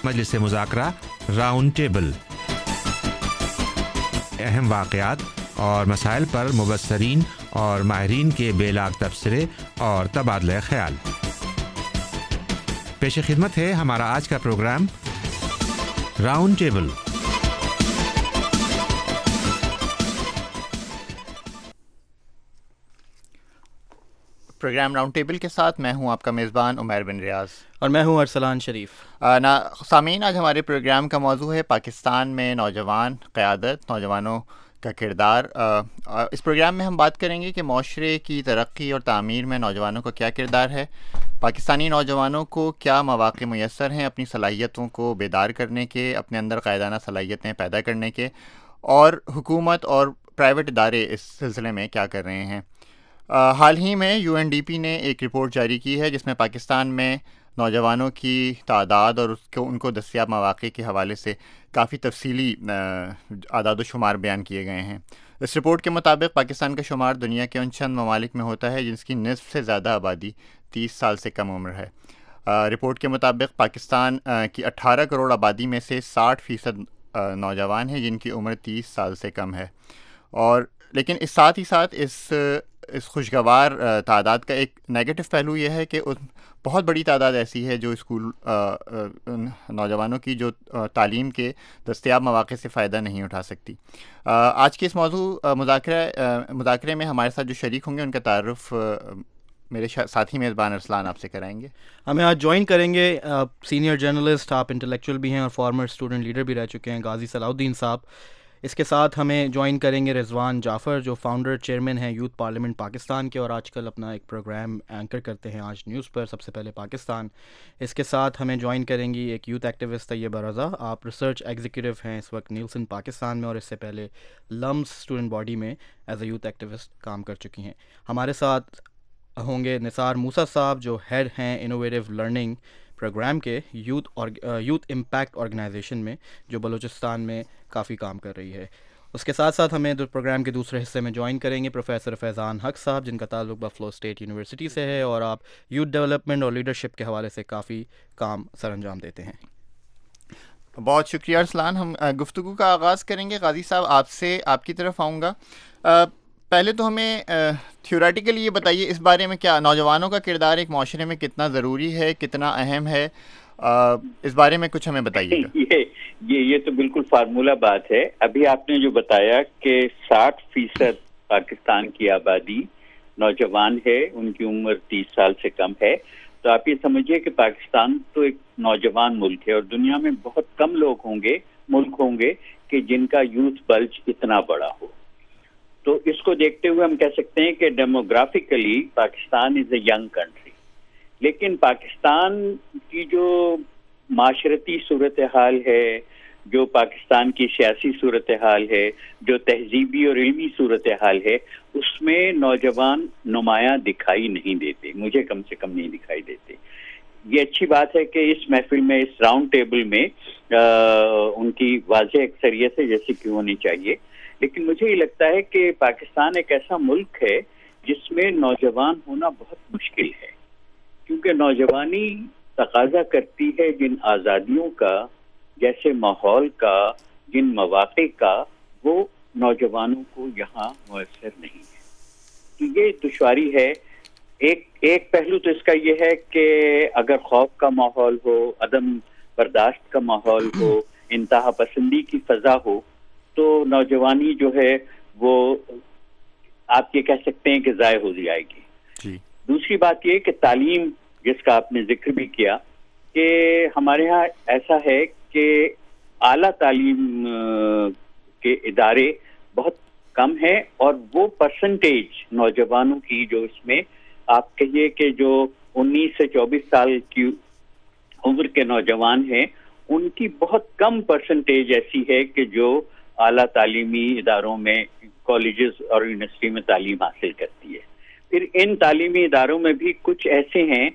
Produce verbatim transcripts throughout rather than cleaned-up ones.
मजलिस मुज़ाकरा round table, अहम वाक़यात और मसाइल पर मुबस्सरीन और माहिरीन के बेलाग तबसरे और तबादला ख्याल। पेश खिदमत है हमारा आज का programme round table. Programme round table के साथ मैं हूं आपका मेज़बान उमैर बिन रियाज और मैं हूं अरसलान शरीफ। आ, ना सामीन, आज हमारे प्रोग्राम का मौजू है पाकिस्तान में नौजवान क़यादत, नौजवानों का किरदार। आ, इस प्रोग्राम में हम बात करेंगे कि माशरे की तरक्की और तामीर में नौजवानों का क्या किरदार है, पाकिस्तानी नौजवानों को क्या मौक़े मुयस्सर हैं अपनी सलाहियतों को बेदार करने के, अपने अंदर क़ायदाना सलाहियतें पैदा करने के, और हुकूमत और प्राइवेट इदारे इस सिलसिले में क्या कर रहे हैं। आ, हाल ही में यू एन डी पी ने एक रिपोर्ट जारी की है जिसमें पाकिस्तान में नौजवानों की तादाद और उसको उनको दस्तियाब मौक़े के हवाले से काफ़ी तफसीली आदाद व शुमार बयान किए गए हैं। इस रिपोर्ट के मुताबिक पाकिस्तान का शुमार दुनिया के उन चंद ममालिक में होता है जिसकी निस्फ से ज़्यादा आबादी तीस साल से कम उम्र है। आ, रिपोर्ट के मुताबिक पाकिस्तान आ, की अट्ठारह करोड़ आबादी में से साठ फ़ीसद नौजवान हैं जिनकी उम्र तीस साल से कम है। और लेकिन इस साथ ही साथ इस इस खुशगवार तादाद का एक नेगेटिव पहलू यह है कि उस बहुत बड़ी तादाद ऐसी है जो स्कूल नौजवानों की जो तालीम के दस्तयाब मौक़े से फ़ायदा नहीं उठा सकती। आज के इस मौजू मुज़ाकरा मुज़ाकरे में हमारे साथ जो शरीक होंगे उनका तारुफ मेरे साथी मेज़बान अरसलान आपसे कराएंगे। हमें आज ज्वाइन करेंगे सीनियर जर्नलिस्ट, आप इंटेलेक्चुअल भी हैं और फॉर्मर स्टूडेंट लीडर भी रह चुके हैं, गाजी सलाउद्दीन साहब। इसके साथ हमें ज्वाइन करेंगे रिजवान जाफ़र जो फाउंडर चेयरमैन हैं यूथ पार्लियामेंट पाकिस्तान के और आजकल अपना एक प्रोग्राम एंकर करते हैं आज न्यूज़ पर, सबसे पहले पाकिस्तान। इसके साथ हमें ज्वाइन करेंगी एक यूथ एक्टिविस्ट तैयबा रज़ा, आप रिसर्च एग्जीक्यूटिव हैं इस वक्त नीलसन पाकिस्तान में और इससे पहले लम्स स्टूडेंट बॉडी में एज ए यूथ एक्टिविस्ट काम कर चुकी हैं। हमारे साथ होंगे निसार मूसा साहब जो हेड हैं इनोवेटिव लर्निंग प्रोग्राम के यूथ और यूथ इम्पैक्ट ऑर्गेनाइजेशन में जो बलूचिस्तान में काफ़ी काम कर रही है। उसके साथ साथ हमें दो प्रोग्राम के दूसरे हिस्से में ज्वाइन करेंगे प्रोफेसर फैज़ान हक साहब जिनका ताल्लुक बफलो स्टेट यूनिवर्सिटी से है और आप यूथ डेवलपमेंट और लीडरशिप के हवाले से काफ़ी काम सर अंजाम देते हैं। बहुत शुक्रिया अरसलान। हम गुफ्तगू का आगाज़ करेंगे। गाजी साहब, आपसे आपकी तरफ आऊँगा। पहले तो हमें थ्योरेटिकली ये बताइए इस बारे में क्या नौजवानों का किरदार एक माशरे में कितना ज़रूरी है, कितना अहम है, आ, इस बारे में कुछ हमें बताइएगा। ये ये ये तो बिल्कुल फार्मूला बात है। अभी आपने जो बताया कि साठ फीसद पाकिस्तान की आबादी नौजवान है, उनकी उम्र तीस साल से कम है, तो आप ये समझिए कि पाकिस्तान तो एक नौजवान मुल्क है और दुनिया में बहुत कम लोग होंगे, मुल्क होंगे कि जिनका यूथ बल्ज इतना बड़ा हो। तो इसको देखते हुए हम कह सकते हैं कि demographically Pakistan is a young country, लेकिन पाकिस्तान की जो माशरती सूरत हाल है, जो पाकिस्तान की सियासी सूरत हाल है, जो तहजीबी और इल्मी सूरत हाल है, उसमें नौजवान नुमायाँ दिखाई नहीं देते, मुझे कम से कम नहीं दिखाई देते। ये अच्छी बात है कि इस महफिल में, इस राउंड टेबल में आ, उनकी वाज़ेह अक्सरियत है जैसी कि होनी चाहिए। लेकिन मुझे ये लगता है कि पाकिस्तान एक ऐसा मुल्क है जिसमें नौजवान होना बहुत मुश्किल है, क्योंकि नौजवानी तकाजा करती है जिन आज़ादियों का, जैसे माहौल का, जिन मौक़े का, वो नौजवानों को यहाँ मुयस्सर नहीं है। तो ये दुश्वारी है। एक एक पहलू तो इसका ये है कि अगर खौफ का माहौल हो, अदम बर्दाश्त का माहौल हो, इंतहा पसंदी की फ़ज़ा हो, तो नौजवानी जो है वो आप ये कह सकते हैं कि ज़ाय हो जाएगी जी। दूसरी बात ये कि तालीम, जिसका आपने जिक्र भी किया, कि हमारे यहाँ ऐसा है कि आला तालीम के इदारे बहुत कम हैं और वो परसेंटेज नौजवानों की जो इसमें आप कहिए कि जो उन्नीस से चौबीस साल की उम्र के नौजवान हैं, उनकी बहुत कम परसेंटेज ऐसी है कि जो आला तालीमी इदारों में, कॉलेजेस और यूनिवर्सिटी में तालीम हासिल करती है। फिर इन तालीमी इदारों में भी कुछ ऐसे हैं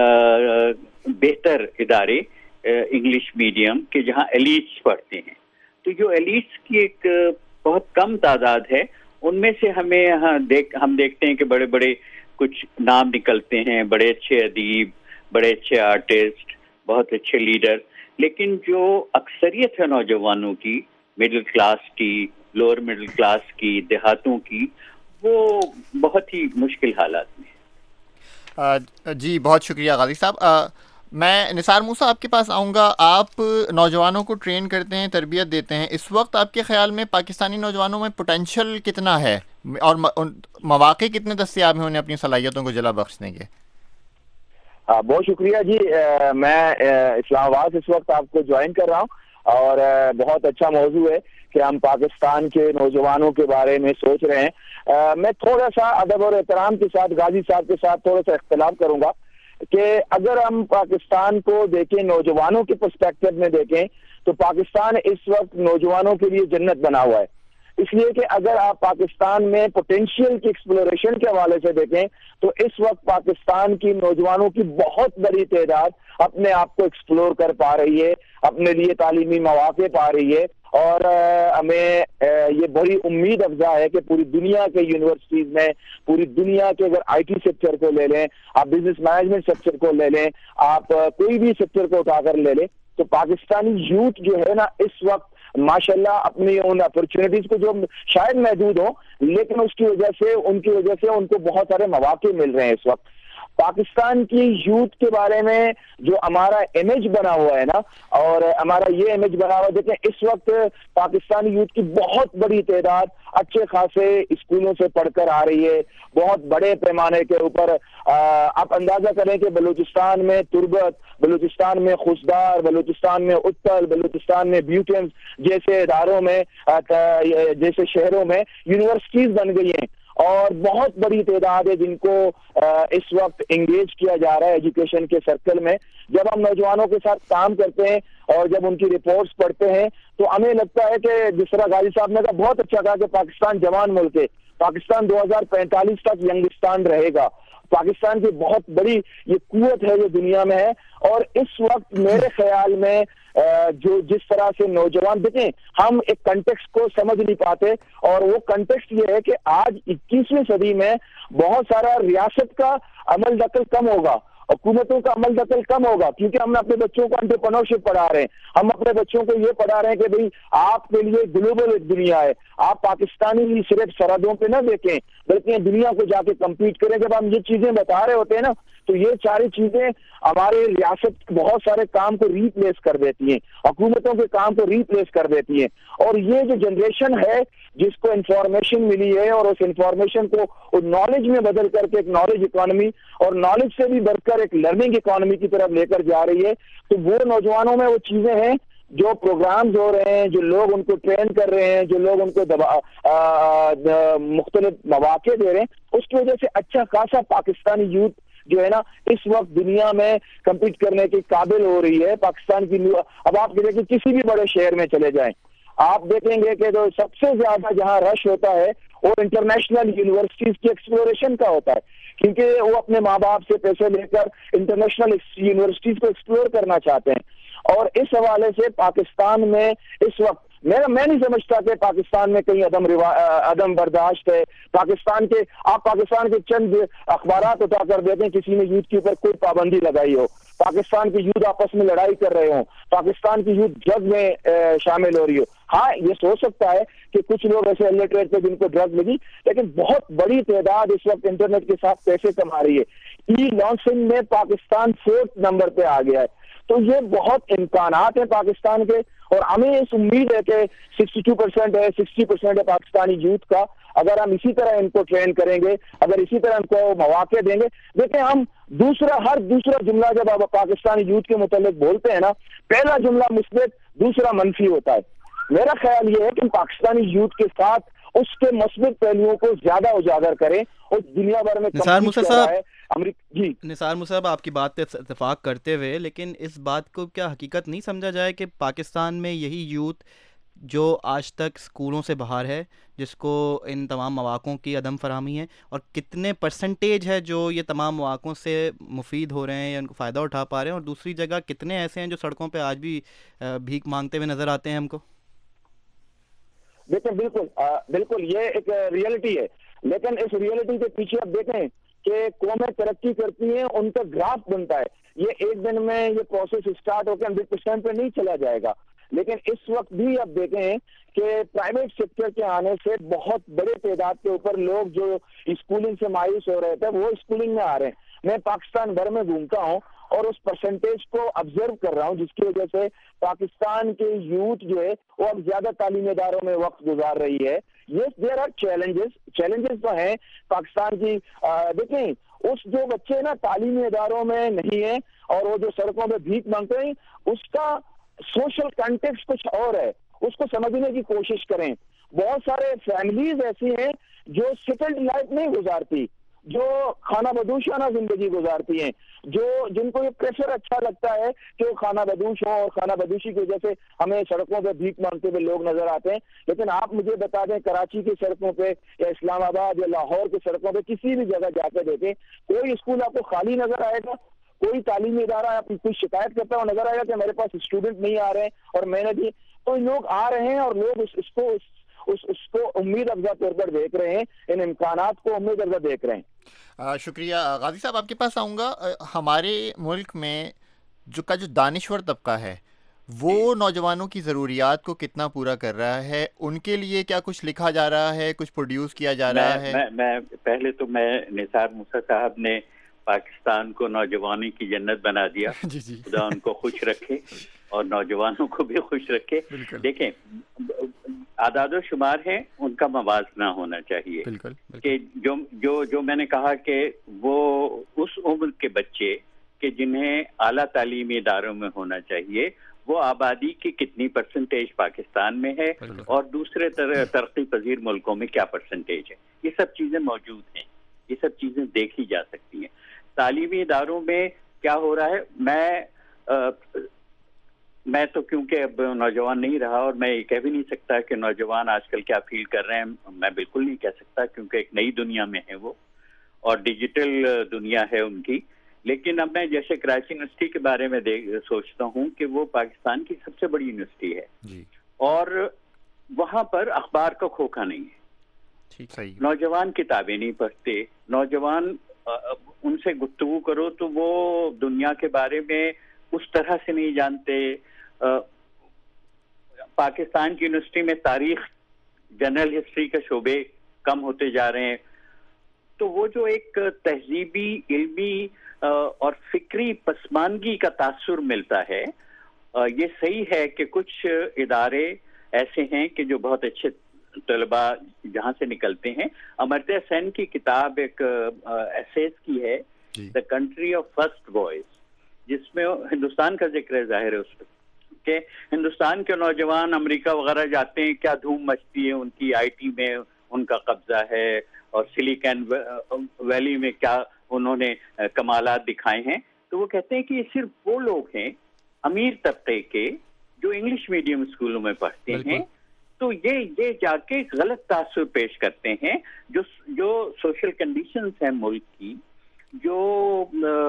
बेहतर इदारे इंग्लिश मीडियम के जहाँ एलीट्स पढ़ते हैं। तो जो एलीट्स की एक बहुत कम तादाद है, उनमें से हमें यहाँ देख हम देखते हैं कि बड़े बड़े कुछ नाम निकलते हैं, बड़े अच्छे अदीब, बड़े अच्छे आर्टिस्ट, बहुत अच्छे लीडर, لیکن جو اکثریت ہے نوجوانوں کی، مڈل کلاس کی، لوور مڈل کلاس کی، دیہاتوں کی، وہ بہت ہی مشکل حالات میں. جی بہت شکریہ غازی صاحب. میں نثار موسیٰ آپ کے پاس آؤں گا. آپ نوجوانوں کو ٹرین کرتے ہیں، تربیت دیتے ہیں. اس وقت آپ کے خیال میں پاکستانی نوجوانوں میں پوٹینشیل کتنا ہے اور مواقع کتنے دستیاب ہیں انہیں اپنی صلاحیتوں کو جلا بخشنے کے؟ بہت شکریہ جی. میں اسلام آباد اس وقت آپ کو جوائن کر رہا ہوں اور بہت اچھا موضوع ہے کہ ہم پاکستان کے نوجوانوں کے بارے میں سوچ رہے ہیں. میں تھوڑا سا ادب اور احترام کے ساتھ غازی صاحب کے ساتھ تھوڑا سا اختلاف کروں گا کہ اگر ہم پاکستان کو دیکھیں، نوجوانوں کے پرسپیکٹو میں دیکھیں، تو پاکستان اس وقت نوجوانوں کے لیے جنت بنا ہوا ہے. اس لیے کہ اگر آپ پاکستان میں پوٹینشیل کی ایکسپلوریشن کے حوالے سے دیکھیں تو اس وقت پاکستان کی نوجوانوں کی بہت بڑی تعداد اپنے آپ کو ایکسپلور کر پا رہی ہے، اپنے لیے تعلیمی مواقع پا رہی ہے. اور ہمیں یہ بڑی امید افزا ہے کہ پوری دنیا کے یونیورسٹیز میں، پوری دنیا کے اگر آئی ٹی سیکٹر کو لے لیں، آپ بزنس مینجمنٹ سیکٹر کو لے لیں، آپ کوئی بھی سیکٹر کو اٹھا کر لے لیں، تو پاکستانی یوتھ جو ہے نا اس وقت ماشاءاللہ اپنی ان اپرچونٹیز کو جو شاید محدود ہوں، لیکن اس کی وجہ سے ان کی وجہ سے ان کو بہت سارے مواقع مل رہے ہیں. اس وقت پاکستان کی یوتھ کے بارے میں جو ہمارا امیج بنا ہوا ہے نا، اور ہمارا یہ امیج بنا ہوا ہے، دیکھیں اس وقت پاکستانی یوتھ کی بہت بڑی تعداد اچھے خاصے اسکولوں سے پڑھ کر آ رہی ہے، بہت بڑے پیمانے کے اوپر. آپ اندازہ کریں کہ بلوچستان میں تربت، بلوچستان میں خوشدار، بلوچستان میں اتل، بلوچستان میں بیوٹینس جیسے اداروں میں، جیسے شہروں میں یونیورسٹیز بن گئی ہیں اور بہت بڑی تعداد ہے جن کو اس وقت انگیج کیا جا رہا ہے ایجوکیشن کے سرکل میں. جب ہم نوجوانوں کے ساتھ کام کرتے ہیں اور جب ان کی رپورٹس پڑھتے ہیں تو ہمیں لگتا ہے کہ جس طرح غازی صاحب نے کہا، بہت اچھا کہا کہ پاکستان جوان ملک ہے، پاکستان دو ہزار پینتالیس تک ینگستان رہے گا. پاکستان کی بہت بڑی یہ قوت ہے جو دنیا میں ہے. اور اس وقت میرے خیال میں جو جس طرح سے نوجوان، دیکھیں ہم ایک کنٹیکسٹ کو سمجھ نہیں پاتے، اور وہ کنٹیکسٹ یہ ہے کہ آج اکیسویں صدی میں بہت سارا ریاست کا عمل دخل کم ہوگا، حکومتوں کا عمل دخل کم ہوگا، کیونکہ ہم اپنے بچوں کو انٹرپرینورشپ پڑھا رہے ہیں. ہم اپنے بچوں کو یہ پڑھا رہے ہیں کہ بھئی آپ کے لیے گلوبل ایک دنیا ہے، آپ پاکستانی صرف سرحدوں پہ نہ دیکھیں بلکہ دنیا کو جا کے کمپیٹ کریں. جب ہم یہ چیزیں بتا رہے ہوتے ہیں نا تو یہ ساری چیزیں ہمارے ریاست بہت سارے کام کو ریپلیس کر دیتی ہیں، حکومتوں کے کام کو ریپلیس کر دیتی ہیں. اور یہ جو جنریشن ہے جس کو انفارمیشن ملی ہے اور اس انفارمیشن کو نالج میں بدل کر کے ایک نالج اکانومی اور نالج سے بھی بڑھ کر ایک لرننگ اکانومی کی طرف لے کر جا رہی ہے، تو وہ نوجوانوں میں وہ چیزیں ہیں، جو پروگرامز ہو رہے ہیں، جو لوگ ان کو ٹرین کر رہے ہیں، جو لوگ ان کو دبا مختلف مواقع دے رہے ہیں، اس کی وجہ سے اچھا خاصا پاکستانی یوتھ جو ہے نا اس وقت دنیا میں کمپیٹ کرنے کے قابل ہو رہی ہے. پاکستان کی اب آپ دیکھیں کسی بھی بڑے شہر میں چلے جائیں، آپ دیکھیں گے کہ جو سب سے زیادہ جہاں رش ہوتا ہے وہ انٹرنیشنل یونیورسٹیز کی ایکسپلوریشن کا ہوتا ہے، کیونکہ وہ اپنے ماں باپ سے پیسے لے کر انٹرنیشنل یونیورسٹیز کو ایکسپلور کرنا چاہتے ہیں. اور اس حوالے سے پاکستان میں اس وقت میرا میں نہیں سمجھتا کہ پاکستان میں کہیں عدم عدم برداشت ہے. پاکستان کے آپ پاکستان کے چند اخبارات اٹھا کر دیتے ہیں کسی نے یوتھ کے اوپر کوئی پابندی لگائی ہو، پاکستان کی یوتھ آپس میں لڑائی کر رہے ہوں، پاکستان کی یوتھ ڈرگ میں شامل ہو رہی ہو. ہاں یہ سو سکتا ہے کہ کچھ لوگ ایسے الٹریٹ تھے جن کو ڈرگ لگی، لیکن بہت بڑی تعداد اس وقت انٹرنیٹ کے ساتھ پیسے کما رہی ہے. ای لانچنگ میں پاکستان فورتھ نمبر پہ آ گیا ہے. تو یہ بہت امکانات ہیں پاکستان کے، اور ہمیں اس امید ہے کہ سکسٹی ٹو پرسینٹ ہے سکسٹی پرسینٹ ہے پاکستانی یوتھ کا. اگر ہم اسی طرح ان کو ٹرین کریں گے، اگر اسی طرح ان کو مواقع دیں گے. دیکھیں ہم دوسرا ہر دوسرا جملہ جب آپ پاکستانی یوتھ کے متعلق بولتے ہیں نا، پہلا جملہ مثبت، دوسرا منفی ہوتا ہے. میرا خیال یہ ہے کہ پاکستانی یوتھ کے ساتھ اس کے مثبت پہلوؤں کو زیادہ اجاگر کریں اور دنیا بھر میں نثار موسیٰ صاحب جی نثار موسیٰ صاحب آپ کی بات پہ اتفاق کرتے ہوئے، لیکن اس بات کو کیا حقیقت نہیں سمجھا جائے کہ پاکستان میں یہی یوتھ جو آج تک اسکولوں سے باہر ہے، جس کو ان تمام مواقعوں کی عدم فراہمی ہے، اور کتنے پرسنٹیج ہے جو یہ تمام مواقعوں سے مفید ہو رہے ہیں یا ان کو فائدہ اٹھا پا رہے ہیں، اور دوسری جگہ کتنے ایسے ہیں جو سڑکوں پہ آج بھی بھیک مانگتے ہوئے نظر آتے ہیں ہم کو؟ دیکھیں بالکل بالکل یہ ایک ریئلٹی ہے، لیکن اس ریئلٹی کے پیچھے اب دیکھیں کہ قومیں ترقی کرتی ہیں, ان کا گراف بنتا ہے. یہ ایک دن میں یہ پروسیس اسٹارٹ ہو کے ہنڈریڈ پرسینٹ پہ نہیں چلا جائے گا, لیکن اس وقت بھی آپ دیکھیں کہ پرائیویٹ سیکٹر کے آنے سے بہت بڑے تعداد کے اوپر لوگ جو اسکولنگ سے مایوس ہو رہے تھے وہ اسکولنگ میں آ رہے ہیں. میں پاکستان بھر میں گھومتا ہوں اور اس پرسنٹیج کو آبزرو کر رہا ہوں, جس کی وجہ سے پاکستان کے یوتھ جو ہے وہ اب زیادہ تعلیمی اداروں میں وقت گزار رہی ہے. Yes there are challenges, challenges تو ہیں پاکستان کی. دیکھیں اس جو بچے نا تعلیمی اداروں میں نہیں ہیں اور وہ جو سڑکوں پہ بھیک مانگتے ہیں, اس کا سوشل کنٹیکسٹ کچھ اور ہے, اس کو سمجھنے کی کوشش کریں. بہت سارے فیملیز ایسی ہیں جو سیٹلڈ لائف نہیں گزارتی, جو کھانا بدوشانہ زندگی گزارتی ہیں, جو جن کو یہ پریشر اچھا لگتا ہے کہ وہ کھانا بدوش ہوں, اور کھانا بدوشی کی وجہ سے ہمیں سڑکوں پہ بھیک مانگتے ہوئے لوگ نظر آتے ہیں. لیکن آپ مجھے بتا دیں کراچی کی سڑکوں پہ یا اسلام آباد یا لاہور کی سڑکوں پہ کسی بھی جگہ جا کے دیکھیں, کوئی اسکول آپ کو خالی نظر آئے گا, کوئی تعلیمی ادارہ آپ کوئی شکایت کرتا ہوا نظر آئے گا کہ میرے پاس اسٹوڈنٹ نہیں آ رہے ہیں اور میں نے بھی, تو لوگ آ رہے ہیں اور لوگ اس, اس کو اس, اس, اس کو امید افزا طور پر دیکھ رہے ہیں, ان امکانات کو امید افزا دیکھ رہے ہیں. آ, شکریہ. غازی صاحب آپ کے پاس آؤں گا. ہمارے ملک میں جو کا جو دانشور طبقہ ہے وہ نوجوانوں کی ضروریات کو کتنا پورا کر رہا ہے؟ ان کے لیے کیا کچھ لکھا جا رہا ہے, کچھ پروڈیوس کیا جا رہا ہے؟ میں, میں پہلے تو میں نثار موسیٰ صاحب نے پاکستان کو نوجوانی کی جنت بنا دیا. جی جی خدا ان کو خوش رکھے اور نوجوانوں کو بھی خوش رکھے. دیکھیں اعداد و شمار ہیں, ان کا موازنہ ہونا چاہیے. بالکل کہ جو جو جو میں نے کہا کہ وہ اس عمر کے بچے کہ جنہیں اعلیٰ تعلیمی اداروں میں ہونا چاہیے, وہ آبادی کی کتنی پرسنٹیج پاکستان میں ہے اور دوسرے ترقی پذیر ملکوں میں کیا پرسنٹیج ہے, یہ سب چیزیں موجود ہیں, یہ سب چیزیں دیکھی جا سکتی ہیں. تعلیمی اداروں میں کیا ہو رہا ہے, میں آ, میں تو کیونکہ اب نوجوان نہیں رہا اور میں یہ کہہ بھی نہیں سکتا کہ نوجوان آج کل کیا فیل کر رہے ہیں, میں بالکل نہیں کہہ سکتا کیونکہ ایک نئی دنیا میں ہے وہ اور ڈیجیٹل دنیا ہے ان کی. لیکن اب میں جیسے کراچی یونیورسٹی کے بارے میں سوچتا ہوں کہ وہ پاکستان کی سب سے بڑی یونیورسٹی ہے جی, اور وہاں پر اخبار کا کھوکھا نہیں ہے. ٹھیک صحیح. نوجوان کتابیں نہیں پڑھتے, نوجوان ان سے گفتگو کرو تو وہ دنیا کے بارے میں اس طرح سے نہیں جانتے. پاکستان کی یونیورسٹی میں تاریخ, جنرل ہسٹری کے شعبے کم ہوتے جا رہے ہیں. تو وہ جو ایک تہذیبی, علمی اور فکری پسماندگی کا تاثر ملتا ہے, یہ صحیح ہے کہ کچھ ادارے ایسے ہیں کہ جو بہت اچھے طلباء جہاں سے نکلتے ہیں. امرتیہ سین کی کتاب ایک ایسیز کی ہے, the country of first boys, جس میں ہندوستان کا ذکر ہے ظاہر ہے اس میں کہ ہندوستان کے نوجوان امریکہ وغیرہ جاتے ہیں, کیا دھوم مچتی ہے ان کی, آئی ٹی میں ان کا قبضہ ہے اور سلیکن ویلی میں کیا انہوں نے کمالات دکھائے ہیں. تو وہ کہتے ہیں کہ یہ صرف وہ لوگ ہیں امیر طبقے کے جو انگلش میڈیم اسکولوں میں پڑھتے ہیں, تو یہ یہ جا کے غلط تاثر پیش کرتے ہیں جو جو سوشل کنڈیشنز ہیں ملک کی, جو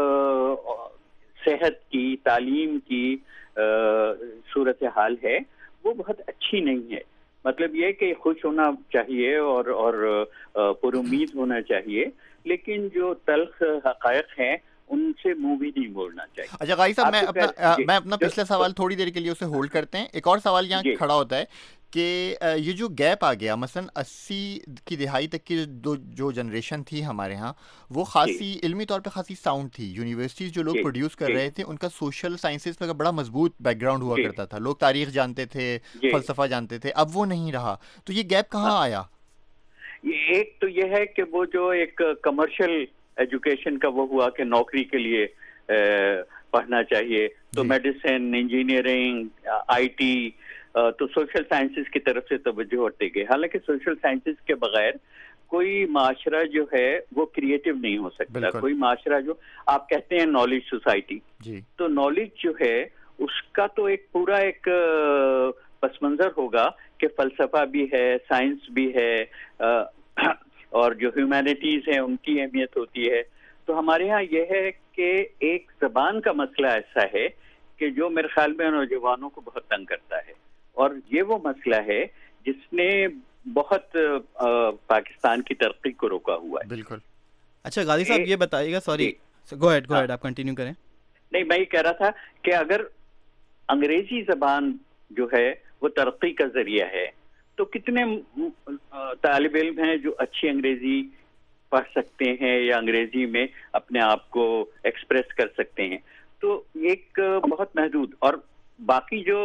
صحت کی, تعلیم کی صورت حال ہے, وہ بہت اچھی نہیں ہے. مطلب یہ کہ خوش ہونا چاہیے اور اور پر امید ہونا چاہیے, لیکن جو تلخ حقائق ہیں ان سے منہ بھی نہیں موڑنا چاہیے. اچھا غازی صاحب, میں اپنا میں اپنا پچھلا سوال تھوڑی دیر کے لیے اسے ہولڈ کرتے ہیں. ایک اور سوال یہاں کھڑا ہوتا ہے کہ یہ جو گیپ آ گیا, مثلا اسی کی دہائی تک کی جو جو جنریشن تھی ہمارے ہاں, وہ خاصی علمی طور پہ خاصی ساؤنڈ تھی. یونیورسٹیز جو لوگ پروڈیوس کر رہے تھے ان کا سوشل سائنسز کا بڑا مضبوط بیک گراؤنڈ ہوا کرتا تھا, لوگ تاریخ جانتے تھے, فلسفہ جانتے تھے. اب وہ نہیں رہا, تو یہ گیپ کہاں آیا؟ ایک تو یہ ہے کہ وہ جو ایک کمرشل ایجوکیشن کا وہ ہوا کہ نوکری کے لیے پڑھنا چاہیے, تو میڈیسن, انجینئرنگ, آئی ٹی, تو سوشل سائنسز کی طرف سے توجہ ہٹتے گئے. حالانکہ سوشل سائنسز کے بغیر کوئی معاشرہ جو ہے وہ کریٹو نہیں ہو سکتا. کوئی معاشرہ جو آپ کہتے ہیں نالج سوسائٹی, تو نالج جو ہے اس کا تو ایک پورا ایک پس منظر ہوگا کہ فلسفہ بھی ہے, سائنس بھی ہے, اور جو ہیومینٹیز ہیں ان کی اہمیت ہوتی ہے. تو ہمارے ہاں یہ ہے کہ ایک زبان کا مسئلہ ایسا ہے کہ جو میرے خیال میں نوجوانوں کو بہت تنگ کرتا ہے, اور یہ وہ مسئلہ ہے جس نے بہت پاکستان کی ترقی کو روکا ہوا ہے. بالکل. اچھا غازی صاحب یہ بتائیے گا, sorry go ahead go ahead آپ کنٹینیو کریں. نہیں, میں یہ کہہ رہا تھا کہ اگر انگریزی زبان جو ہے وہ ترقی کا ذریعہ ہے تو کتنے طالب علم ہیں جو اچھی انگریزی پڑھ سکتے ہیں یا انگریزی میں اپنے آپ کو ایکسپریس کر سکتے ہیں. تو ایک بہت محدود, اور باقی جو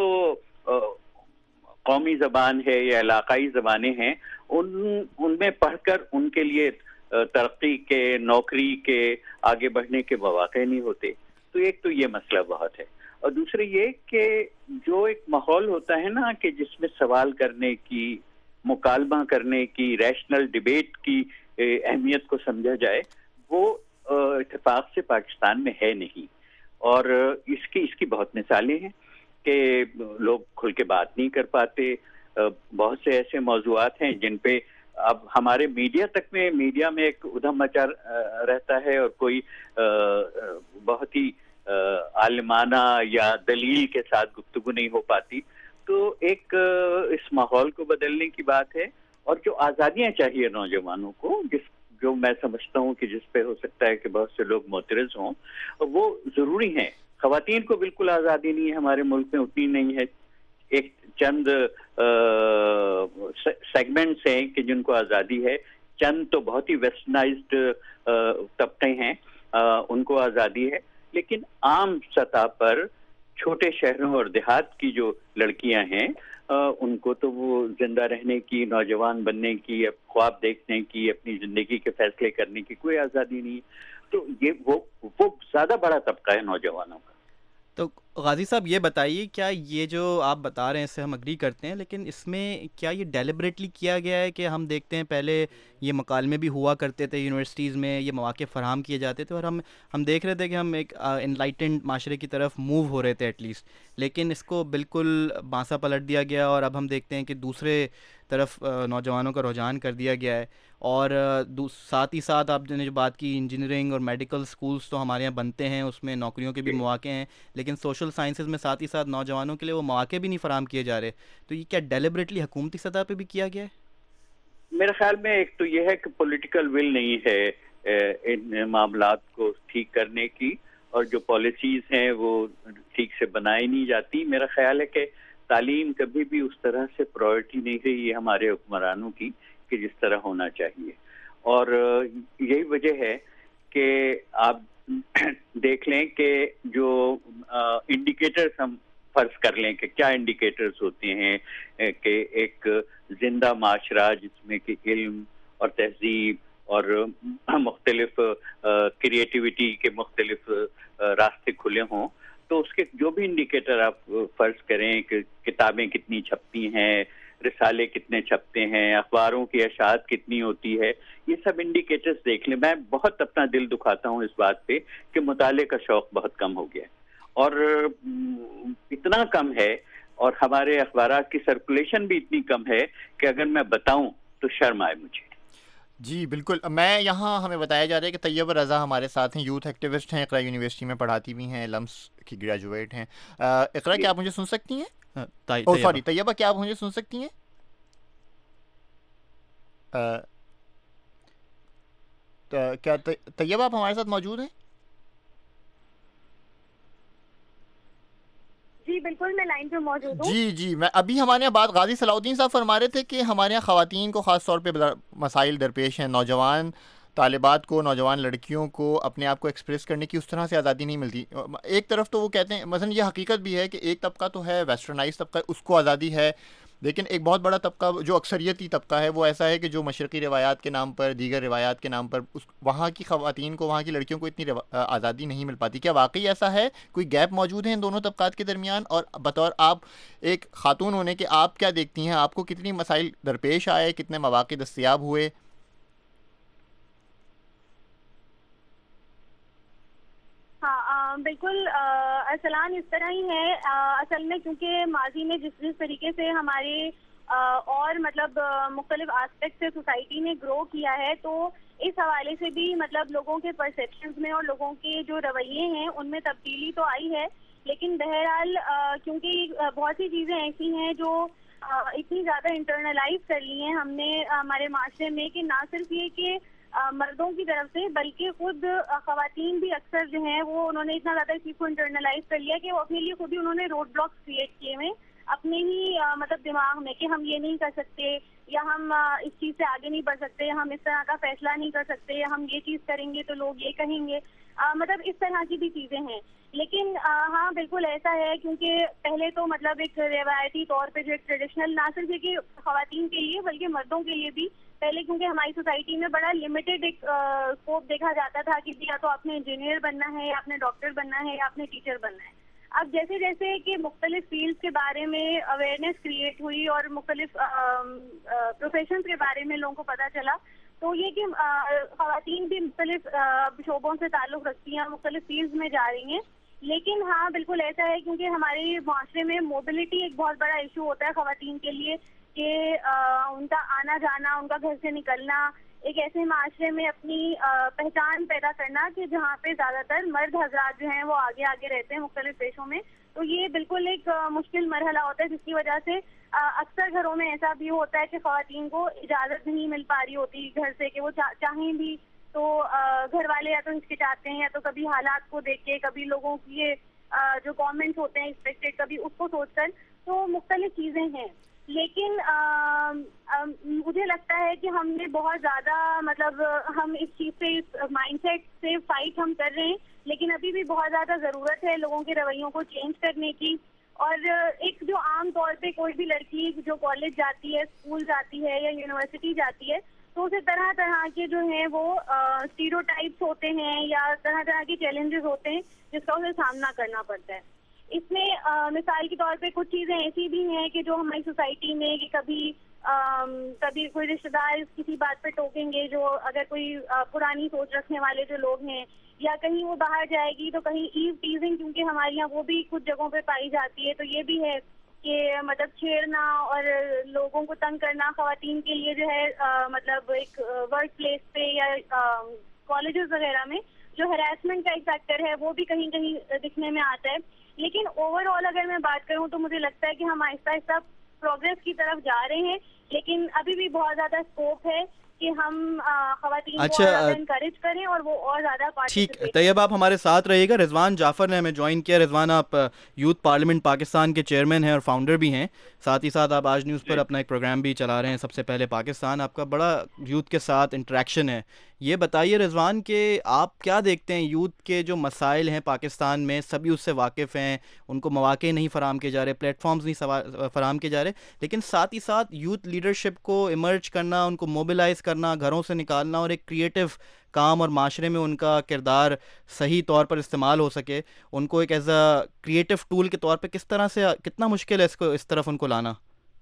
قومی زبان ہے یا علاقائی زبانیں ہیں ان ان میں پڑھ کر ان کے لیے ترقی کے, نوکری کے, آگے بڑھنے کے مواقع نہیں ہوتے. تو ایک تو یہ مسئلہ بہت ہے, اور دوسرے یہ کہ جو ایک ماحول ہوتا ہے نا کہ جس میں سوال کرنے کی, مکالمہ کرنے کی, ریشنل ڈیبیٹ کی اہمیت کو سمجھا جائے, وہ اتفاق سے پاکستان میں ہے نہیں. اور اس کی اس کی بہت مثالیں ہیں کہ لوگ کھل کے بات نہیں کر پاتے. بہت سے ایسے موضوعات ہیں جن پہ اب ہمارے میڈیا تک میں میڈیا میں ایک ادھم مچا رہتا ہے اور کوئی بہت ہی عالمانہ یا دلیل کے ساتھ گفتگو نہیں ہو پاتی. تو ایک اس ماحول کو بدلنے کی بات ہے, اور جو آزادیاں چاہیے نوجوانوں کو, جس جو میں سمجھتا ہوں کہ جس پہ ہو سکتا ہے کہ بہت سے لوگ معترض ہوں, وہ ضروری ہیں. خواتین کو بالکل آزادی نہیں ہے ہمارے ملک میں, اتنی نہیں ہے. ایک چند سیگمنٹس ہیں کہ جن کو آزادی ہے, چند تو بہت ہی ویسٹرنائزڈ طبقے ہیں ان کو آزادی ہے, لیکن عام سطح پر چھوٹے شہروں اور دیہات کی جو لڑکیاں ہیں ان کو تو وہ زندہ رہنے کی, نوجوان بننے کی, خواب دیکھنے کی, اپنی زندگی کے فیصلے کرنے کی کوئی آزادی نہیں ہے. تو یہ وہ وہ زیادہ بڑا طبقہ ہے نوجوانوں کا. تو غازی صاحب یہ بتائیے, کیا یہ جو آپ بتا رہے ہیں اس سے ہم اگری کرتے ہیں, لیکن اس میں کیا یہ ڈیلیبریٹلی کیا گیا ہے کہ ہم دیکھتے ہیں پہلے یہ مکالمے بھی ہوا کرتے تھے یونیورسٹیز میں, یہ مواقع فراہم کیے جاتے تھے, اور ہم ہم دیکھ رہے تھے کہ ہم ایک انلائٹنڈ معاشرے کی طرف موو ہو رہے تھے ایٹ لیسٹ, لیکن اس کو بالکل بانسا پلٹ دیا گیا, اور اب ہم دیکھتے ہیں کہ دوسرے طرف نوجوانوں کا رجحان کر دیا گیا ہے. اور ساتھ ہی ساتھ آپ نے جو بات کی, انجینئرنگ اور میڈیکل سکولز تو ہمارے یہاں بنتے ہیں, اس میں نوکریوں کے بھی مواقع ہیں, لیکن سوشل سائنسز میں ساتھ ہی ساتھ نوجوانوں کے لیے وہ مواقع بھی نہیں فراہم کیے جا رہے. تو یہ کیا ڈیلیبریٹلی حکومتی سطح پہ بھی کیا گیا ہے؟ میرے خیال میں ایک تو یہ ہے کہ پولیٹیکل ول نہیں ہے ان معاملات کو ٹھیک کرنے کی, اور جو پالیسیز ہیں وہ ٹھیک سے بنائی نہیں جاتی. میرا خیال ہے کہ تعلیم کبھی بھی اس طرح سے پرائرٹی نہیں رہی ہے ہمارے حکمرانوں کی کہ جس طرح ہونا چاہیے. اور یہی وجہ ہے کہ آپ دیکھ لیں کہ جو انڈیکیٹرز ہم فرض کر لیں کہ کیا انڈیکیٹرز ہوتے ہیں کہ ایک زندہ معاشرہ جس میں کہ علم اور تہذیب اور مختلف کریٹیوٹی کے مختلف راستے کھلے ہوں, تو اس کے جو بھی انڈیکیٹر آپ فرض کریں کہ کتابیں کتنی چھپتی ہیں, رسالے کتنے چھپتے ہیں, اخباروں کی اشاعت کتنی ہوتی ہے, یہ سب انڈیکیٹرز دیکھ لیں. میں بہت اپنا دل دکھاتا ہوں اس بات پہ کہ مطالعے کا شوق بہت کم ہو گیا ہے, اور اتنا کم ہے, اور ہمارے اخبارات کی سرکولیشن بھی اتنی کم ہے کہ اگر میں بتاؤں تو شرم آئے مجھے. جی بالکل. میں یہاں ہمیں بتایا جا رہا ہے کہ طیبہ رضا ہمارے ساتھ ہیں, یوتھ ایکٹیوسٹ ہیں, اقرا یونیورسٹی میں پڑھاتی بھی ہیں, لمس کی گریجویٹ ہیں. اقرا, کیا آپ مجھے سن سکتی ہیں؟ او سوری طیبہ, کیا آپ مجھے سن سکتی ہیں؟ کیا طیبہ آپ ہمارے ساتھ موجود ہیں؟ جی بالکل, میں لائن پہ موجود ہوں. جی جی میں ابھی ہمارے یہاں بات غازی صلاح الدین صاحب فرما رہے تھے کہ ہمارے یہاں خواتین کو خاص طور پہ مسائل درپیش ہیں, نوجوان طالبات کو, نوجوان لڑکیوں کو اپنے آپ کو ایکسپریس کرنے کی اس طرح سے آزادی نہیں ملتی. ایک طرف تو وہ کہتے ہیں, مثلا یہ حقیقت بھی ہے کہ ایک طبقہ تو ہے ویسٹرنائز طبقہ, اس کو آزادی ہے, لیکن ایک بہت بڑا طبقہ جو اکثریتی طبقہ ہے وہ ایسا ہے کہ جو مشرقی روایات کے نام پر, دیگر روایات کے نام پر اس وہاں کی خواتین کو, وہاں کی لڑکیوں کو اتنی آزادی نہیں مل پاتی. کیا واقعی ایسا ہے؟ کوئی گیپ موجود ہے ان دونوں طبقات کے درمیان؟ اور بطور آپ ایک خاتون ہونے کے آپ کیا دیکھتی ہیں, آپ کو کتنی مسائل درپیش آئے, کتنے مواقع دستیاب ہوئے؟ ہاں بالکل, اصلاً اس طرح ہی ہے. اصل میں کیونکہ ماضی میں جس جس طریقے سے ہمارے اور مطلب مختلف آسپیکٹ سے سوسائٹی نے گرو کیا ہے, تو اس حوالے سے بھی مطلب لوگوں کے پرسیپشنز میں اور لوگوں کے جو رویے ہیں ان میں تبدیلی تو آئی ہے. لیکن بہرحال کیونکہ بہت سی چیزیں ایسی ہیں جو اتنی زیادہ انٹرنلائز کر لی ہیں ہم نے ہمارے معاشرے میں کہ نہ صرف یہ کہ مردوں کی طرف سے، بلکہ خود خواتین بھی اکثر جو ہیں وہ انہوں نے اتنا زیادہ اس چیز کو انٹرنلائز کر لیا کہ وہ اپنے لیے خود ہی انہوں نے روڈ بلاکس کریٹ کیے ہوئے اپنے ہی مطلب دماغ میں کہ ہم یہ نہیں کر سکتے یا ہم اس چیز سے آگے نہیں بڑھ سکتے، ہم اس طرح کا فیصلہ نہیں کر سکتے، ہم یہ چیز کریں گے تو لوگ یہ کہیں گے، مطلب اس طرح کی بھی چیزیں ہیں. لیکن ہاں بالکل ایسا ہے، کیونکہ پہلے تو مطلب ایک روایتی طور پہ جو ایک ٹریڈیشنل نہ صرف ہے کہ خواتین کے لیے بلکہ مردوں کے لیے بھی پہلے، کیونکہ ہماری سوسائٹی میں بڑا لمیٹڈ ایک اسکوپ دیکھا جاتا تھا کہ یا تو آپ نے انجینئر بننا ہے یا آپ نے ڈاکٹر بننا ہے یا آپ نے ٹیچر بننا ہے. اب جیسے جیسے کہ مختلف فیلڈس کے بارے میں اویئرنیس کریٹ ہوئی اور مختلف پروفیشنز کے بارے میں لوگوں کو پتہ چلا، تو یہ کہ خواتین بھی مختلف شعبوں سے تعلق رکھتی ہیں، مختلف فیلڈز میں جا رہی ہیں. لیکن ہاں بالکل ایسا ہے، کیونکہ ہمارے معاشرے میں موبلٹی ایک بہت بڑا ایشو ہوتا ہے خواتین کے لیے کہ ان کا آنا جانا، ان کا گھر سے نکلنا، ایک ایسے معاشرے میں اپنی پہچان پیدا کرنا کہ جہاں پہ زیادہ تر مرد حضرات جو ہیں وہ آگے آگے رہتے ہیں مختلف پیشوں میں. تو یہ بالکل ایک مشکل مرحلہ ہوتا ہے، جس کی وجہ سے اکثر گھروں میں ایسا بھی ہوتا ہے کہ خواتین کو اجازت نہیں مل پا رہی ہوتی گھر سے کہ وہ چاہیں بھی تو گھر والے یا تو ہچکچاتے ہیں یا تو کبھی حالات کو دیکھ کے، کبھی لوگوں کی جو کامنٹس ہوتے ہیں ایکسپیکٹڈ، کبھی اس کو سوچ کر، تو مختلف چیزیں ہیں. لیکن مجھے لگتا ہے کہ ہم نے بہت زیادہ مطلب ہم اس چیز سے، اس مائنڈ سیٹ سے فائٹ ہم کر رہے ہیں، لیکن ابھی بھی بہت زیادہ ضرورت ہے لوگوں کے رویوں کو چینج کرنے کی. اور ایک جو عام طور پہ کوئی بھی لڑکی جو کالج جاتی ہے، اسکول جاتی ہے یا یونیورسٹی جاتی ہے، تو اسے طرح طرح کے جو ہیں وہ اسٹیریوٹائپس ہوتے ہیں یا طرح طرح کے چیلنجز ہوتے ہیں جس کا اسے سامنا کرنا پڑتا ہے. اس میں مثال کے طور پہ کچھ چیزیں ایسی بھی ہیں کہ جو ہماری سوسائٹی میں کہ کبھی کبھی کوئی رشتہ دار کسی بات پہ ٹوکیں گے، جو اگر کوئی پرانی سوچ رکھنے والے جو لوگ ہیں، یا کہیں وہ باہر جائے گی تو کہیں ایو ٹیزنگ، کیونکہ ہمارے یہاں وہ بھی کچھ جگہوں پہ پائی جاتی ہے، تو یہ بھی ہے کہ مطلب چھیڑنا اور لوگوں کو تنگ کرنا خواتین کے لیے جو ہے مطلب ایک ورک پلیس پہ یا کالجز وغیرہ میں جو ہراسمنٹ کا ایک فیکٹر ہے وہ بھی کہیں کہیں دکھنے میں آتا ہے. لیکن اوور آل اگر میں بات کروں تو مجھے لگتا ہے کہ ہم آہستہ آہستہ پروگریس کی طرف جا رہے ہیں، لیکن ابھی بھی بہت زیادہ اسکوپ ہے کہ ہم خواتین کو اور زیادہ انکریج کریں اور وہ اور زیادہ ٹھیک. طیب آپ ہمارے ساتھ رہیے گا. رضوان جعفر نے ہمیں جوائن کیا. رضوان آپ یوتھ پارلیمنٹ پاکستان کے چیئرمین ہیں اور فاؤنڈر بھی ہیں، ساتھ ہی ساتھ آپ آج نیوز پر اپنا ایک پروگرام بھی چلا رہے ہیں، سب سے پہلے پاکستان. آپ کا بڑا یوتھ کے ساتھ انٹریکشن ہے. یہ بتائیے رضوان کہ آپ کیا دیکھتے ہیں یوتھ کے جو مسائل ہیں پاکستان میں، سبھی اس سے واقف ہیں، ان کو مواقع نہیں فراہم کیے جا رہے، پلیٹ فارمز نہیں فراہم کیے جا رہے، لیکن ساتھ ہی ساتھ یوتھ لیڈرشپ کو ایمرج کرنا، ان کو موبلائز کرنا، گھروں سے نکالنا اور ایک کریٹو کام اور معاشرے میں ان کا کردار صحیح طور پر استعمال ہو سکے، ان کو ایک ایز اے کریٹو ٹول کے طور پہ کس طرح سے، کتنا مشکل ہے اس کو اس طرف ان کو لانا؟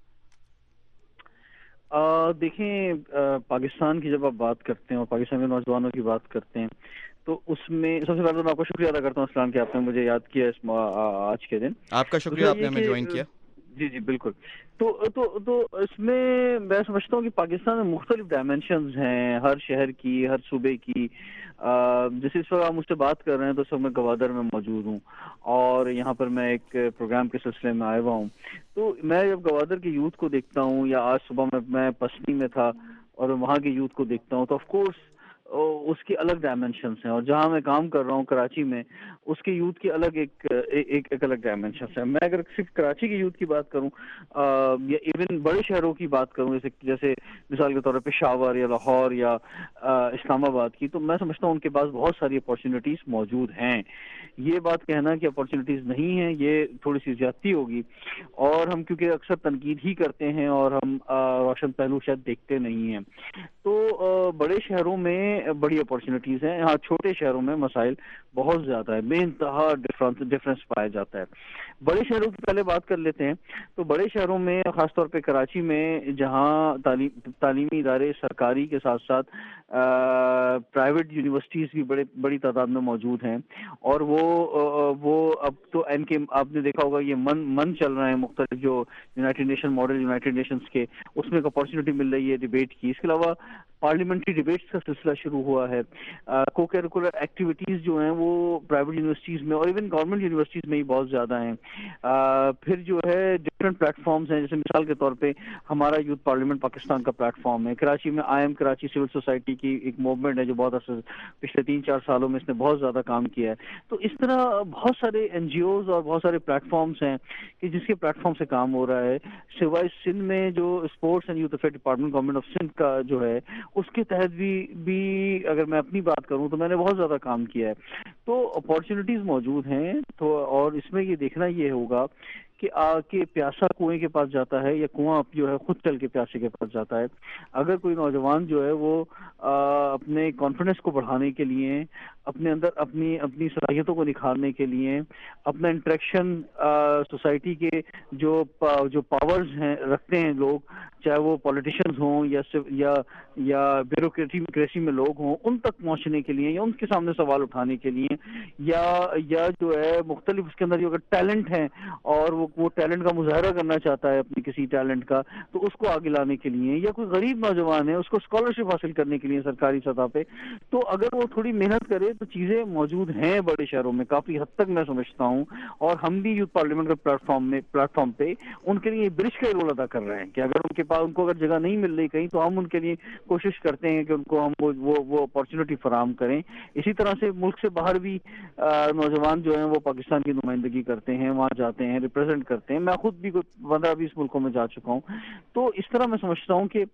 دیکھیں، پاکستان کی جب آپ بات کرتے ہیں اور پاکستان کے نوجوانوں کی بات کرتے ہیں تو اس میں سب سے پہلے میں آپ کا شکریہ ادا کرتا ہوں اسلام کہ آپ نے مجھے یاد کیا اس آج کے دن. آپ کا شکریہ، آپ نے ہمیں جوائن کیا. جی جی بالکل. تو تو تو اس میں میں سمجھتا ہوں کہ پاکستان میں مختلف ڈائمینشنز ہیں ہر شہر کی، ہر صوبے کی. جیسے اس وقت آپ مجھ سے بات کر رہے ہیں تو اس وقت میں گوادر میں موجود ہوں اور یہاں پر میں ایک پروگرام کے سلسلے میں آیا ہوا ہوں. تو میں جب گوادر کے یوتھ کو دیکھتا ہوں، یا آج صبح میں میں پسنی میں تھا اور وہاں کے یوتھ کو دیکھتا ہوں، تو آف کورس اس کی الگ ڈائمینشنس ہیں. اور جہاں میں کام کر رہا ہوں کراچی میں، اس کے یوتھ کی الگ ایک ایک, ایک الگ ڈائمینشنس ہیں. میں اگر صرف کراچی کے یوتھ کی بات کروں یا ایون بڑے شہروں کی بات کروں، جیسے جیسے مثال کے طور پہ پشاور یا لاہور یا اسلام آباد کی، تو میں سمجھتا ہوں ان کے پاس بہت ساری اپارچونیٹیز موجود ہیں. یہ بات کہنا کہ اپارچونیٹیز نہیں ہیں یہ تھوڑی سی زیادتی ہوگی، اور ہم کیونکہ اکثر تنقید ہی کرتے ہیں اور ہم روشن پہلو شاید دیکھتے نہیں ہیں. تو بڑے شہروں میں بڑی اپارچونیٹیز ہیں، ہاں چھوٹے شہروں میں مسائل بہت زیادہ ہے، بے انتہا ڈفرینس ڈفرینس پایا جاتا ہے. بڑے شہروں کی پہلے بات کر لیتے ہیں. تو بڑے شہروں میں خاص طور پہ کراچی میں، جہاں تعلیم تعلیمی ادارے سرکاری کے ساتھ ساتھ پرائیویٹ یونیورسٹیز بھی بڑے بڑی تعداد میں موجود ہیں، اور وہ وہ اب تو ان کے آپ نے دیکھا ہوگا یہ من من چل رہے ہیں مختلف جو United Nation model United Nations کے، اس میں ایک اپارچونیٹی مل رہی ہے ڈیبیٹ کی. اس کے علاوہ پارلیمنٹری ڈیبیٹس کا سلسلہ شروع ہوا ہے. کو کریکولر ایکٹیویٹیز جو ہیں وہ پرائیویٹ یونیورسٹیز میں اور ایون گورنمنٹ یونیورسٹیز میں ہی بہت زیادہ ہیں. پھر جو ہے ڈفرینٹ پلیٹ فارمز ہیں. جیسے مثال کے طور پہ ہمارا یوتھ پارلیمنٹ پاکستان کا پلیٹ فارم ہے. کراچی میں I M Karachi civil society کی ایک موومنٹ ہے جو بہت عرصے پچھلے تین چار سالوں میں اس نے بہت زیادہ کام کیا ہے. تو اس طرح بہت سارے این جی اوز اور بہت سارے پلیٹ فارمز ہیں کہ جس کے پلیٹ فارم سے کام ہو رہا ہے. سوائے سندھ میں جو sports and youth affair department government of Sindh کا جو ہے اس کے تحت بھی بھی اگر میں اپنی بات کروں تو میں نے بہت زیادہ کام کیا ہے. تو اپارچونیٹیز موجود ہیں. تو اور اس میں یہ دیکھنا یہ ہوگا کہ آ کے پیاسا کنویں کے پاس جاتا ہے یا کنواں جو ہے خود چل کے پیاسے کے پاس جاتا ہے. اگر کوئی نوجوان جو ہے وہ اپنے کانفیڈنس کو بڑھانے کے لیے, اپنے اندر اپنی اپنی صلاحیتوں کو نکھارنے کے لیے, اپنا انٹریکشن سوسائٹی کے جو جو پاورز ہیں رکھتے ہیں لوگ, چاہے وہ پولیٹیشنز ہوں یا یا یا بیوروکریسی میں لوگ ہوں, ان تک پہنچنے کے لیے یا ان کے سامنے سوال اٹھانے کے لیے, یا یا جو ہے مختلف اس کے اندر جو اگر ٹیلنٹ ہیں اور وہ وہ ٹیلنٹ کا مظاہرہ کرنا چاہتا ہے اپنی کسی ٹیلنٹ کا, تو اس کو آگے لانے کے لیے, یا کوئی غریب نوجوان ہے اس کو اسکالرشپ حاصل کرنے کے لیے سرکاری سطح پہ, تو اگر وہ تھوڑی محنت کرے تو چیزیں موجود ہیں بڑے شہروں میں کافی حد تک میں سمجھتا ہوں. اور ہم بھی یوتھ پارلیمنٹ کے پلیٹ فارم میں پلیٹ فارم پہ ان کے لیے برج کا رول ادا کر رہے ہیں کہ اگر ان کے پاس ان کو اگر جگہ نہیں مل رہی کہیں تو ہم ان کے لیے کوشش کرتے ہیں کہ ان کو ہم وہ وہ اپارچونیٹی فراہم کریں. اسی طرح سے ملک سے باہر بھی نوجوان جو ہیں وہ پاکستان کی نمائندگی کرتے ہیں, وہاں جاتے ہیں, ریپرزینٹ کرتے ہیں. میں خود بھی پندرہ بیس ملکوں میں جا چکا ہوں. تو اس طرح میں سمجھتا ہوں کہ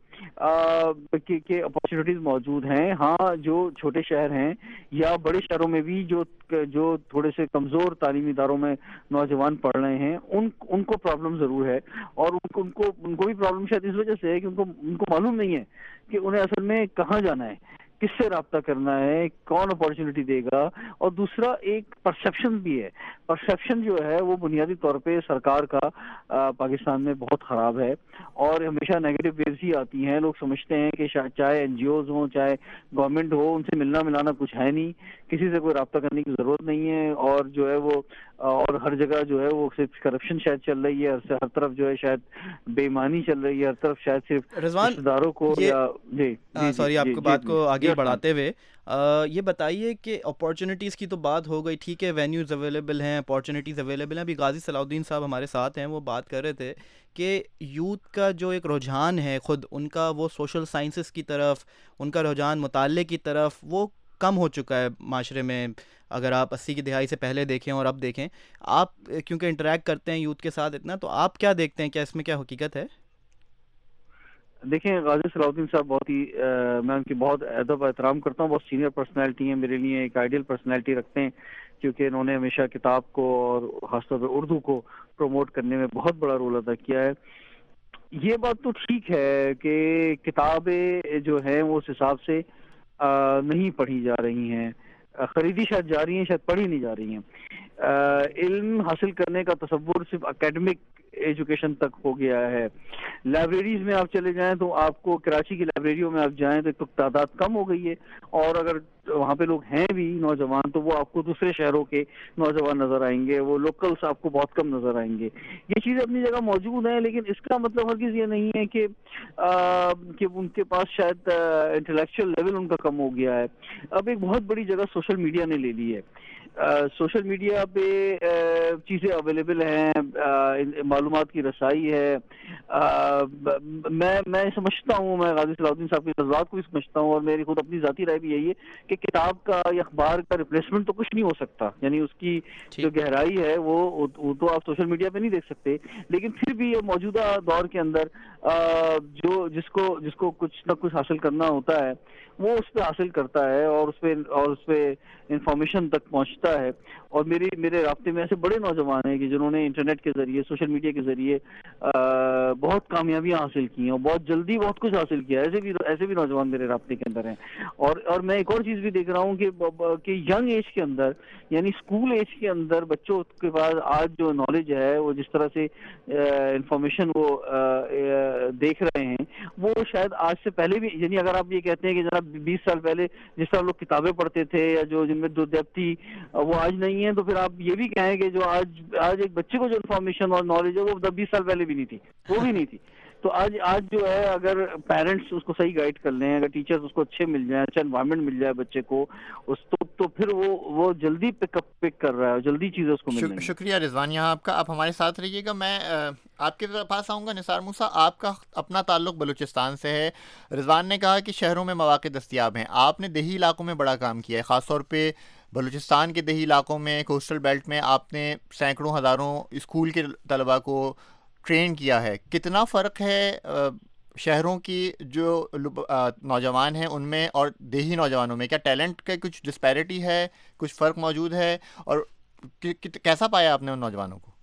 کہ اپارچونیٹیز موجود ہیں. ہاں, جو چھوٹے شہر ہیں یا بڑے شہروں میں بھی جو جو تھوڑے سے کمزور تعلیمی اداروں میں نوجوان پڑھ رہے ہیں ان ان کو پرابلم ضرور ہے. اور ان کو ان کو ان کو بھی پرابلم شاید اس وجہ سے ہے کہ ان کو ان کو معلوم نہیں ہے کہ انہیں اصل میں کہاں جانا ہے, کس سے رابطہ کرنا ہے, کون اپارچونیٹی دے گا. اور دوسرا ایک پرسیپشن بھی ہے. پرسیپشن جو ہے وہ بنیادی طور پہ سرکار کا پاکستان میں بہت خراب ہے اور ہمیشہ نیگیٹو ویوز ہی آتی ہیں. لوگ سمجھتے ہیں کہ چاہے این جی اوز ہوں چاہے گورنمنٹ ہو, ان سے ملنا ملانا کچھ ہے نہیں, کسی سے کوئی رابطہ کرنے کی ضرورت نہیں ہے. اور جو ہے وہ اور ہر جگہ جو ہے وہ صرف کرپشن شاید چل رہی ہے, ہر طرف جو ہے شاید بے ایمانی چل رہی ہے, ہر طرف شاید صرف رشتہ داروں کو یا جی سوری آپ کو بات کو آگے بڑھاتے ہوئے یہ بتائیے کہ اپارچونیٹیز کی تو بات ہو گئی, ٹھیک ہے, وینیوز اویلیبل ہیں, اپارچونیٹیز اویلیبل ہیں. ابھی غازی صلاح الدین صاحب ہمارے ساتھ ہیں, وہ بات کر رہے تھے کہ یوتھ کا جو ایک رجحان ہے خود ان کا وہ سوشل سائنسز کی طرف, ان کا رجحان مطالعے کی طرف وہ کم ہو چکا ہے معاشرے میں. اگر آپ اسی کی دہائی سے پہلے دیکھیں اور اب دیکھیں, آپ کیونکہ انٹریکٹ کرتے ہیں یوتھ کے ساتھ اتنا, تو آپ کیا دیکھتے ہیں, کیا اس میں کیا حقیقت ہے؟ دیکھیں, غازی صلاح الدین صاحب بہت ہی میں ان کی بہت ادب و احترام کرتا ہوں. بہت سینئر پرسنالٹی ہیں, میرے لیے ایک آئیڈیل پرسنالٹی رکھتے ہیں کیونکہ انہوں نے ہمیشہ کتاب کو اور خاص طور پہ اردو کو پروموٹ کرنے میں بہت بڑا رول ادا کیا ہے. یہ بات تو ٹھیک ہے کہ کتابیں جو ہیں وہ اس حساب سے نہیں پڑھی جا رہی ہیں, خریدی شاید جا رہی ہیں, شاید پڑھی نہیں جا رہی ہیں. علم حاصل کرنے کا تصور صرف اکیڈمک ایجوکیشن تک ہو گیا ہے. لائبریریز میں آپ چلے جائیں تو آپ کو کراچی کی لائبریریوں میں آپ جائیں تو ایک تو تعداد کم ہو گئی ہے, اور اگر وہاں پہ لوگ ہیں بھی نوجوان تو وہ آپ کو دوسرے شہروں کے نوجوان نظر آئیں گے, وہ لوکلس آپ کو بہت کم نظر آئیں گے. یہ چیزیں اپنی جگہ موجود ہیں, لیکن اس کا مطلب ہرگز یہ نہیں ہے کہ کہ ان کے پاس شاید انٹلیکچوئل لیول ان کا کم ہو گیا ہے. اب ایک بہت بڑی جگہ سوشل میڈیا نے لے لی ہے. سوشل میڈیا پہ چیزیں اویلیبل ہیں, معلومات کی رسائی ہے. میں میں سمجھتا ہوں, میں غازی صلاح الدین صاحب کے جذبات کو بھی سمجھتا ہوں, اور میری خود اپنی ذاتی رائے بھی یہی ہے کہ کتاب کا یا اخبار کا ریپلیسمنٹ تو کچھ نہیں ہو سکتا. یعنی اس کی جو گہرائی ہے وہ تو آپ سوشل میڈیا پہ نہیں دیکھ سکتے, لیکن پھر بھی یہ موجودہ دور کے اندر جو جس کو جس کو کچھ نہ کچھ حاصل کرنا ہوتا ہے وہ اس پہ حاصل کرتا ہے اور اس پہ اور اس پہ انفارمیشن تک پہنچتا ہے. اور میری میرے رابطے میں ایسے بڑے نوجوان ہیں کہ جنہوں نے انٹرنیٹ کے ذریعے, سوشل میڈیا کے ذریعے بہت کامیابیاں حاصل کی ہیں اور بہت جلدی بہت کچھ حاصل کیا ہے. ایسے بھی ایسے بھی نوجوان میرے رابطے کے اندر ہیں. اور اور میں ایک اور چیز بھی دیکھ رہا ہوں کہ کہ ینگ ایج کے اندر, یعنی اسکول ایج کے اندر بچوں کے پاس آج جو نالج ہے, وہ جس طرح سے انفارمیشن وہ دیکھ رہے ہیں, وہ شاید آج سے پہلے بھی, یعنی اگر آپ یہ کہتے ہیں کہ جناب بیس سال پہلے جس طرح لوگ کتابیں پڑھتے تھے یا جو جن میں جو ڈیپتھ تھی وہ آج نہیں ہے, تو پھر آپ یہ بھی کہیں کہ جو آج آج ایک بچے کو جو انفارمیشن اور نالج ہے وہ بیس سال پہلے بھی نہیں تھی, وہ بھی نہیں تھی. تو آج آج جو ہے اگر پیرنٹس اس کو صحیح گائیڈ کر لیں, اگر ٹیچرز اس کو اچھے مل جائیں, اچھا انوائرمنٹ مل جائے بچے کو اس تو تو پھر وہ وہ جلدی پک اپ پک کر رہا ہے, جلدی چیزیں اس کو مل رہی. شکریہ رضوان یہاں آپ کا, آپ ہمارے ساتھ رہیے گا. میں آپ کے پاس آؤں گا. نثار موسیٰ, آپ کا اپنا تعلق بلوچستان سے ہے. رضوان نے کہا کہ شہروں میں مواقع دستیاب ہیں, آپ نے دیہی علاقوں میں بڑا کام کیا ہے, خاص طور پہ بلوچستان کے دیہی علاقوں میں, کوسٹل بیلٹ میں آپ نے سینکڑوں ہزاروں اسکول کے طلباء کو ٹرین کیا ہے. کتنا فرق ہے شہروں کی جو نوجوان ہیں ان میں اور دیہی نوجوانوں میں؟ کیا ٹیلنٹ کا کچھ ڈسپیرٹی ہے, کچھ فرق موجود ہے, اور کیسا پایا آپ نے ان نوجوانوں کو؟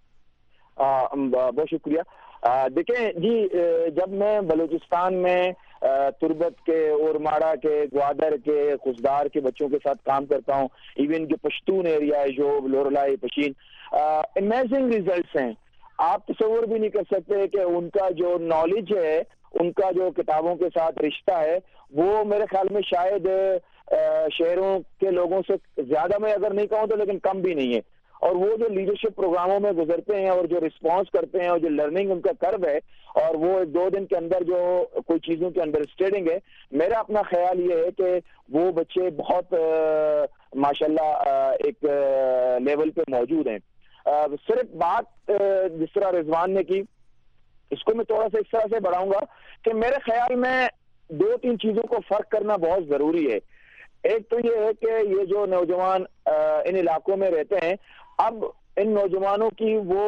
بہت شکریہ. دیکھیں جی, جب میں بلوچستان میں تربت کے, اورماڑا کے, گوادر کے, خزدار کے بچوں کے ساتھ کام کرتا ہوں, ایون جو پشتون ایریا ہے, جو لورلائی پشین, امیزنگ ریزلٹس ہیں. آپ تصور بھی نہیں کر سکتے کہ ان کا جو نالج ہے, ان کا جو کتابوں کے ساتھ رشتہ ہے, وہ میرے خیال میں شاید شہروں کے لوگوں سے زیادہ, میں اگر نہیں کہوں تو لیکن کم بھی نہیں ہے. اور وہ جو لیڈرشپ پروگراموں میں گزرتے ہیں اور جو رسپانس کرتے ہیں اور جو لرننگ ان کا کرو ہے, اور وہ دو دن کے اندر جو کوئی چیزوں کی انڈرسٹینڈنگ ہے, میرا اپنا خیال یہ ہے کہ وہ بچے بہت ماشاءاللہ ایک لیول پہ موجود ہیں. صرف بات جس طرح رضوان نے کی, اس کو میں تھوڑا سا اس طرح سے بڑھاؤں گا کہ میرے خیال میں دو تین چیزوں کو فرق کرنا بہت ضروری ہے. ایک تو یہ ہے کہ یہ جو نوجوان ان علاقوں میں رہتے ہیں, اب ان نوجوانوں کی وہ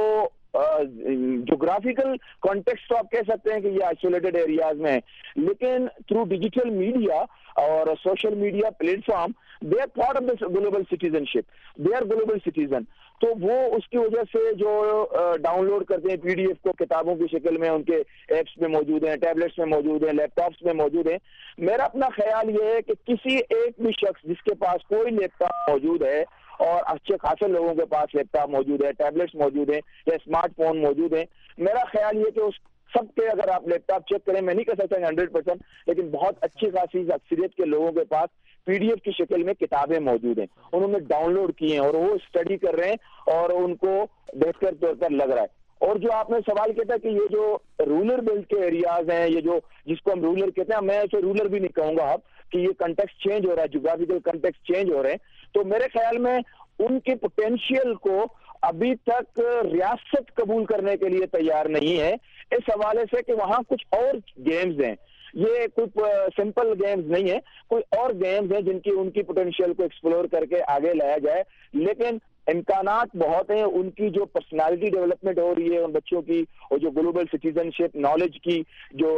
جغرافیکل کانٹیکسٹ تو آپ کہہ سکتے ہیں کہ یہ آئسولیٹڈ ایریاز میں ہیں, لیکن تھرو ڈیجیٹل میڈیا اور social media platform they are part of this global citizenship, they are global citizen. تو وہ اس کی وجہ سے جو ڈاؤن لوڈ کرتے ہیں پی ڈی ایف کو کتابوں کی شکل میں, ان کے ایپس میں موجود ہیں, ٹیبلیٹس میں موجود ہیں, لیپ ٹاپس میں موجود ہیں. میرا اپنا خیال یہ ہے کہ کسی ایک بھی شخص جس کے پاس کوئی لیپ ٹاپ موجود ہے, اور اچھے خاصے لوگوں کے پاس لیپ ٹاپ موجود ہے, ٹیبلیٹس موجود ہیں یا اسمارٹ فون موجود ہیں, میرا خیال یہ کہ اس سب کے اگر آپ لیپ ٹاپ چیک کریں, میں نہیں کہہ سکتا ہنڈریڈ پرسینٹ, لیکن بہت اچھی خاصی اکثریت کے لوگوں کے پاس پی ڈی ایف کی شکل میں کتابیں موجود ہیں, انہوں نے ڈاؤن لوڈ کی ہیں اور وہ اسٹڈی کر رہے ہیں اور ان کو بہتر طور پر لگ رہا ہے. اور جو آپ نے سوال کیا تھا کہ یہ جو رولر بیلٹ کے ایریاز ہیں, یہ جو جس کو ہم رولر کہتے ہیں, میں اسے رولر بھی نہیں کہوں گا اب, کہ یہ کنٹیکسٹ چینج ہو رہا ہے, جغرافیکل کنٹیکسٹ چینج ہو رہے ہیں, تو میرے خیال میں ان کے پوٹینشیل کو ابھی تک ریاست قبول کرنے کے لیے تیار نہیں ہے, اس حوالے سے کہ وہاں کچھ اور گیمز ہیں. یہ کوئی سمپل گیمز نہیں ہے, کوئی اور گیمز ہیں جن کی ان کی پوٹینشیل کو ایکسپلور کر کے آگے لایا جائے. لیکن امکانات بہت ہیں, ان کی جو پرسنالٹی ڈیولپمنٹ ہو رہی ہے ان بچوں کی, اور جو گلوبل سٹیزن شپ نالج کی جو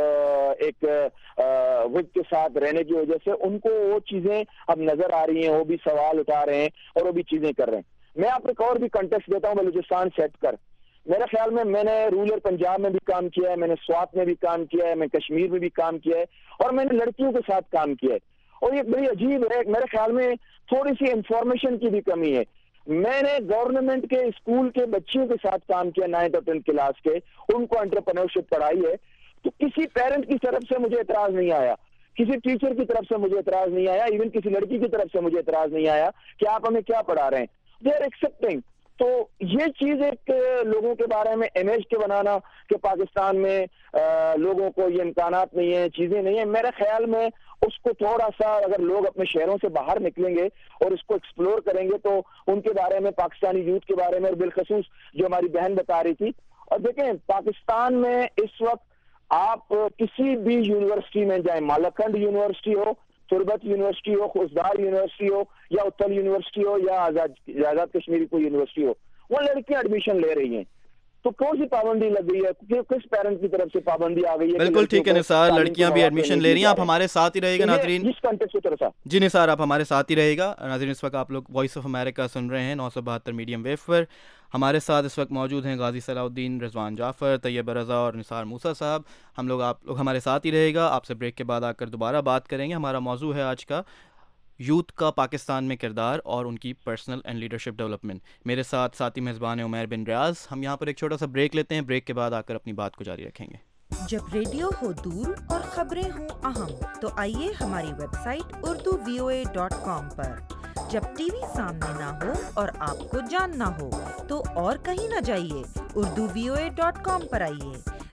ایک وقت کے ساتھ رہنے کی وجہ سے ان کو وہ چیزیں اب نظر آ رہی ہیں, وہ بھی سوال اٹھا رہے ہیں اور وہ بھی چیزیں کر رہے ہیں. میں آپ کو ایک اور بھی کنٹیکسٹ دیتا ہوں بلوچستان سیٹ کر. میرے خیال میں میں نے رولر پنجاب میں بھی کام کیا ہے, میں نے سوات میں بھی کام کیا ہے, میں کشمیر میں بھی کام کیا ہے, اور میں نے لڑکیوں کے ساتھ کام کیا ہے. اور یہ بڑی عجیب ہے, میرے خیال میں تھوڑی سی انفارمیشن کی بھی کمی ہے. میں نے گورنمنٹ کے اسکول کے بچیوں کے ساتھ کام کیا, نائنتھ اور ٹینتھ کلاس کے, ان کو انٹرپرینورشپ پڑھائی ہے. تو کسی پیرنٹ کی طرف سے مجھے اعتراض نہیں آیا, کسی ٹیچر کی طرف سے مجھے اعتراض نہیں آیا, ایون کسی لڑکی کی طرف سے مجھے اعتراض نہیں آیا کہ آپ ہمیں کیا پڑھا رہے ہیں. They are accepting. تو یہ چیز ایک لوگوں کے بارے میں امیج کے بنانا کہ پاکستان میں لوگوں کو یہ امکانات نہیں ہیں, چیزیں نہیں ہیں, میرے خیال میں اس کو تھوڑا سا اگر لوگ اپنے شہروں سے باہر نکلیں گے اور اس کو ایکسپلور کریں گے تو ان کے بارے میں, پاکستانی یوتھ کے بارے میں, اور بالخصوص جو ہماری بہن بتا رہی تھی. اور دیکھیں پاکستان میں اس وقت آپ کسی بھی یونیورسٹی میں جائیں, مالاکنڈ یونیورسٹی ہو, تربت یونیورسٹی ہو, خزدار یونیورسٹی ہو, یا اتل یونیورسٹی ہو, یا آزاد آزاد کشمیری کوئی یونیورسٹی ہو, وہ لڑکیاں ایڈمیشن لے رہی ہیں. تو کون سی پابندی لگ گئی ہے, کس پیرنٹ کی طرف سے پابندی آ گئی ہے؟ بالکل ٹھیک ہے نثار, لڑکیاں بھی ایڈمیشن لے رہی ہیں. آپ ہمارے ساتھ ہی رہے گا ناظرین. جی نثار, آپ ہمارے ساتھ ہی رہے گا. ناظرین اس وقت آپ لوگ وائس آف امریکہ سن رہے ہیں نو سو بہتر میڈیم ویو پر. ہمارے ساتھ اس وقت موجود ہیں غازی صلاح الدین, رضوان جعفر, طیب رضا اور نثار موسیٰ صاحب. ہم لوگ آپ لوگ ہمارے ساتھ ہی رہے گا. آپ سے بریک کے بعد آ کر دوبارہ بات کریں گے. ہمارا موضوع ہے آج کا یوتھ کا پاکستان میں کردار اور ان کی پرسنل اینڈ لیڈرشپ ڈیولپمنٹ. میرے ساتھ ساتھی میزبان ہیں عمیر بن ریاض. ہم یہاں پر ایک چھوٹا سا بریک لیتے ہیں, بریک کے بعد آ کر اپنی بات کو جاری رکھیں گے. جب ریڈیو ہو دور اور خبریں ہوں اہم تو آئیے ہماری website Urdu V O A dot com پر. جب ٹی وی سامنے نہ ہو اور آپ کو جاننا ہو تو اور کہیں نہ جائیے, Urdu V O A dot com پر آئیے.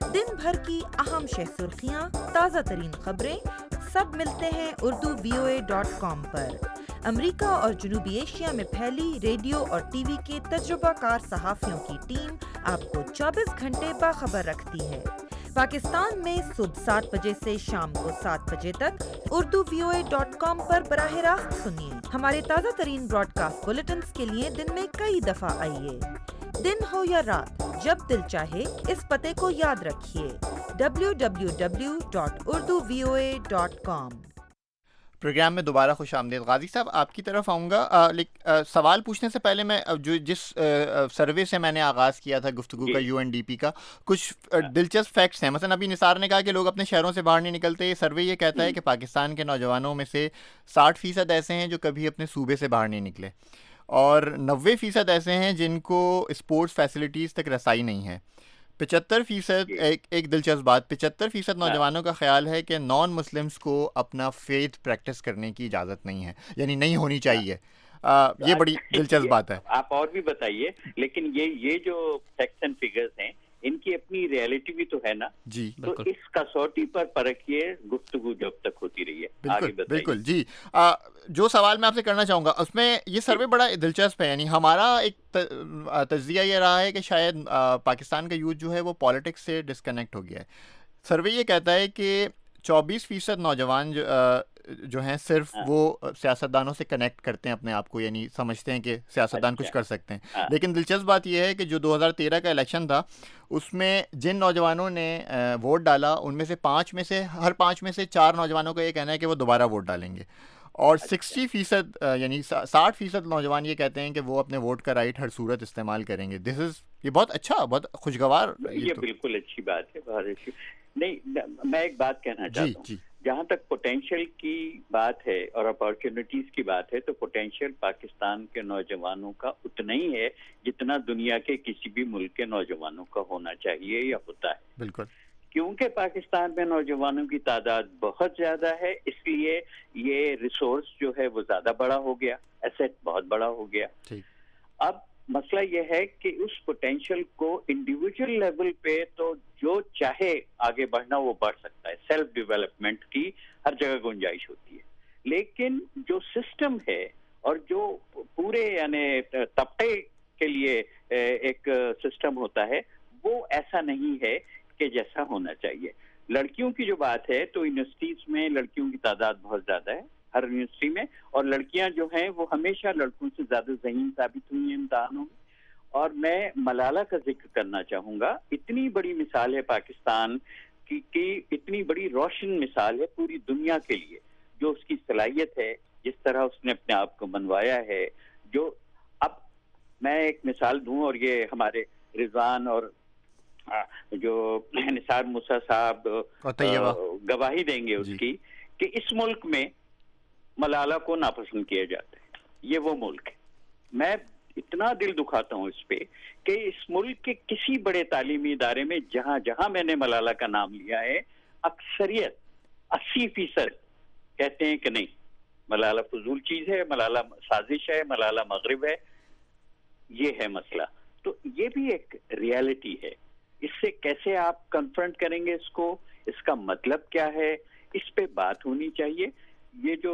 دن بھر کی اہم شہ سرخیاں، تازہ ترین خبریں سب ملتے ہیں Urdu V O A dot com پر۔ امریکہ اور جنوبی ایشیا میں پھیلی ریڈیو اور ٹی وی کے تجربہ کار صحافیوں کی ٹیم آپ کو چوبیس گھنٹے باخبر رکھتی ہے۔ پاکستان میں صبح سات بجے سے شام کو سات بجے تک Urdu V O A dot com پر براہ راست سنیے۔ ہمارے تازہ ترین براڈ کاسٹ بلیٹنز کے لیے دن میں کئی دفعہ آئیے۔ دن ہو یا رات، جب دل چاہے اس پتے کو یاد رکھیے، W W W dot Urdu V O A dot com. Programme میں دوبارہ خوش آمدید۔ غازی صاحب آپ کی طرف آؤں گا، آ, لیک, آ, سوال پوچھنے سے پہلے میں جو جس سروے سے میں نے آغاز کیا تھا گفتگو کا، یو این ڈی پی کا، کچھ دلچسپ فیکٹس ہیں۔ مثلا ابھی نثار نے کہا کہ لوگ اپنے شہروں سے باہر نہیں نکلتے۔ یہ سروے یہ کہتا ہے کہ پاکستان کے نوجوانوں میں سے ساٹھ فیصد ایسے ہیں جو کبھی اپنے صوبے سے باہر نہیں نکلے، اور نوے فیصد ایسے ہیں جن کو اسپورٹس فیسلٹیز تک رسائی نہیں ہے۔ پچہتر فیصد ایک ایک دلچسپ بات، پچہتر فیصد نوجوانوں کا خیال ہے کہ نان مسلمس کو اپنا فیتھ پریکٹس کرنے کی اجازت نہیں ہے، یعنی نہیں ہونی چاہیے۔ آ, یہ بڑی دلچسپ بات ہے۔ آپ اور بھی بتائیے، لیکن یہ یہ جو فیکٹس اینڈ فگرز ہیں ان کی اپنی ریئلٹی بھی تو ہے نا جی، تو اس کسوٹی پر پرکھیے گفگو جب تک ہوتی رہی ہے۔ بالکل بالکل جی۔ آ, جو سوال میں آپ سے کرنا چاہوں گا اس میں یہ سروے بڑا دلچسپ ہے، یعنی ہمارا ایک تجزیہ یہ رہا ہے کہ شاید پاکستان کا یوتھ جو ہے وہ پالیٹکس سے ڈسکنیکٹ ہو گیا ہے۔ سروے یہ کہتا ہے کہ چوبیس فیصد نوجوان جو جو ہیں صرف وہ سیاستدانوں سے کنیکٹ کرتے ہیں اپنے آپ کو، یعنی سمجھتے ہیں کہ سیاستدان کچھ کر سکتے ہیں۔ لیکن دلچسپ بات یہ ہے کہ جو دو ہزار تیرہ کا الیکشن تھا اس میں جن نوجوانوں نے ووٹ ڈالا ان میں سے پانچ میں سے ہر پانچ میں سے چار نوجوانوں کا یہ کہنا ہے کہ وہ دوبارہ ووٹ ڈالیں گے، اور سکسٹی فیصد یعنی ساٹھ فیصد نوجوان یہ کہتے ہیں کہ وہ اپنے ووٹ کا رائٹ ہر صورت استعمال کریں گے۔ دس از یہ بہت اچھا، بہت خوشگوار، یہ بالکل اچھی بات ہے، بہت اچھی۔ نہیں، میں ایک بات کہنا چاہتا ہوں، جہاں تک پوٹینشیل کی بات ہے اور اپارچونیٹیز کی بات ہے تو پوٹینشیل پاکستان کے نوجوانوں کا اتنا ہی ہے جتنا دنیا کے کسی بھی ملک کے نوجوانوں کا ہونا چاہیے یا ہوتا ہے۔ بالکل، کیونکہ پاکستان میں نوجوانوں کی تعداد بہت زیادہ ہے، اس لیے یہ ریسورس جو ہے وہ زیادہ بڑا ہو گیا، ایسٹ بہت بڑا ہو گیا۔ اب مسئلہ یہ ہے کہ اس پوٹینشیل کو انڈیویجول لیول پہ تو جو چاہے آگے بڑھنا وہ بڑھ سکتا ہے، سیلف ڈیولپمنٹ کی ہر جگہ گنجائش ہوتی ہے، لیکن جو سسٹم ہے اور جو پورے یعنی طبقے کے لیے ایک سسٹم ہوتا ہے وہ ایسا نہیں ہے کہ جیسا ہونا چاہیے۔ لڑکیوں کی جو بات ہے تو یونیورسٹیز میں لڑکیوں کی تعداد بہت زیادہ ہے ہر یونیورسٹی میں، اور لڑکیاں جو ہیں وہ ہمیشہ لڑکوں سے زیادہ ذہین ثابت ہوئی ہیں امتحانوں میں۔ اور میں ملالہ کا ذکر کرنا چاہوں گا، اتنی بڑی مثال ہے پاکستان کی کہ اتنی بڑی روشن مثال ہے پوری دنیا کے لیے، جو اس کی صلاحیت ہے، جس طرح اس نے اپنے آپ کو منوایا ہے۔ جو اب میں ایک مثال دوں، اور یہ ہمارے رضوان اور جو نثار موسیٰ صاحب گواہی دیں گے اس کی، کہ اس ملک میں ملالہ کو ناپسند کیا جاتا ہے، یہ وہ ملک ہے۔ میں اتنا دل دکھاتا ہوں اس پہ کہ اس ملک کے کسی بڑے تعلیمی ادارے میں جہاں جہاں میں نے ملالہ کا نام لیا ہے، اکثریت اسی فیصد کہتے ہیں کہ نہیں، ملالہ فضول چیز ہے، ملالہ سازش ہے، ملالہ مغرب ہے، یہ ہے مسئلہ۔ تو یہ بھی ایک ریالٹی ہے، اس سے کیسے آپ کنفرنٹ کریں گے اس کو، اس کا مطلب کیا ہے، اس پہ بات ہونی چاہیے۔ یہ جو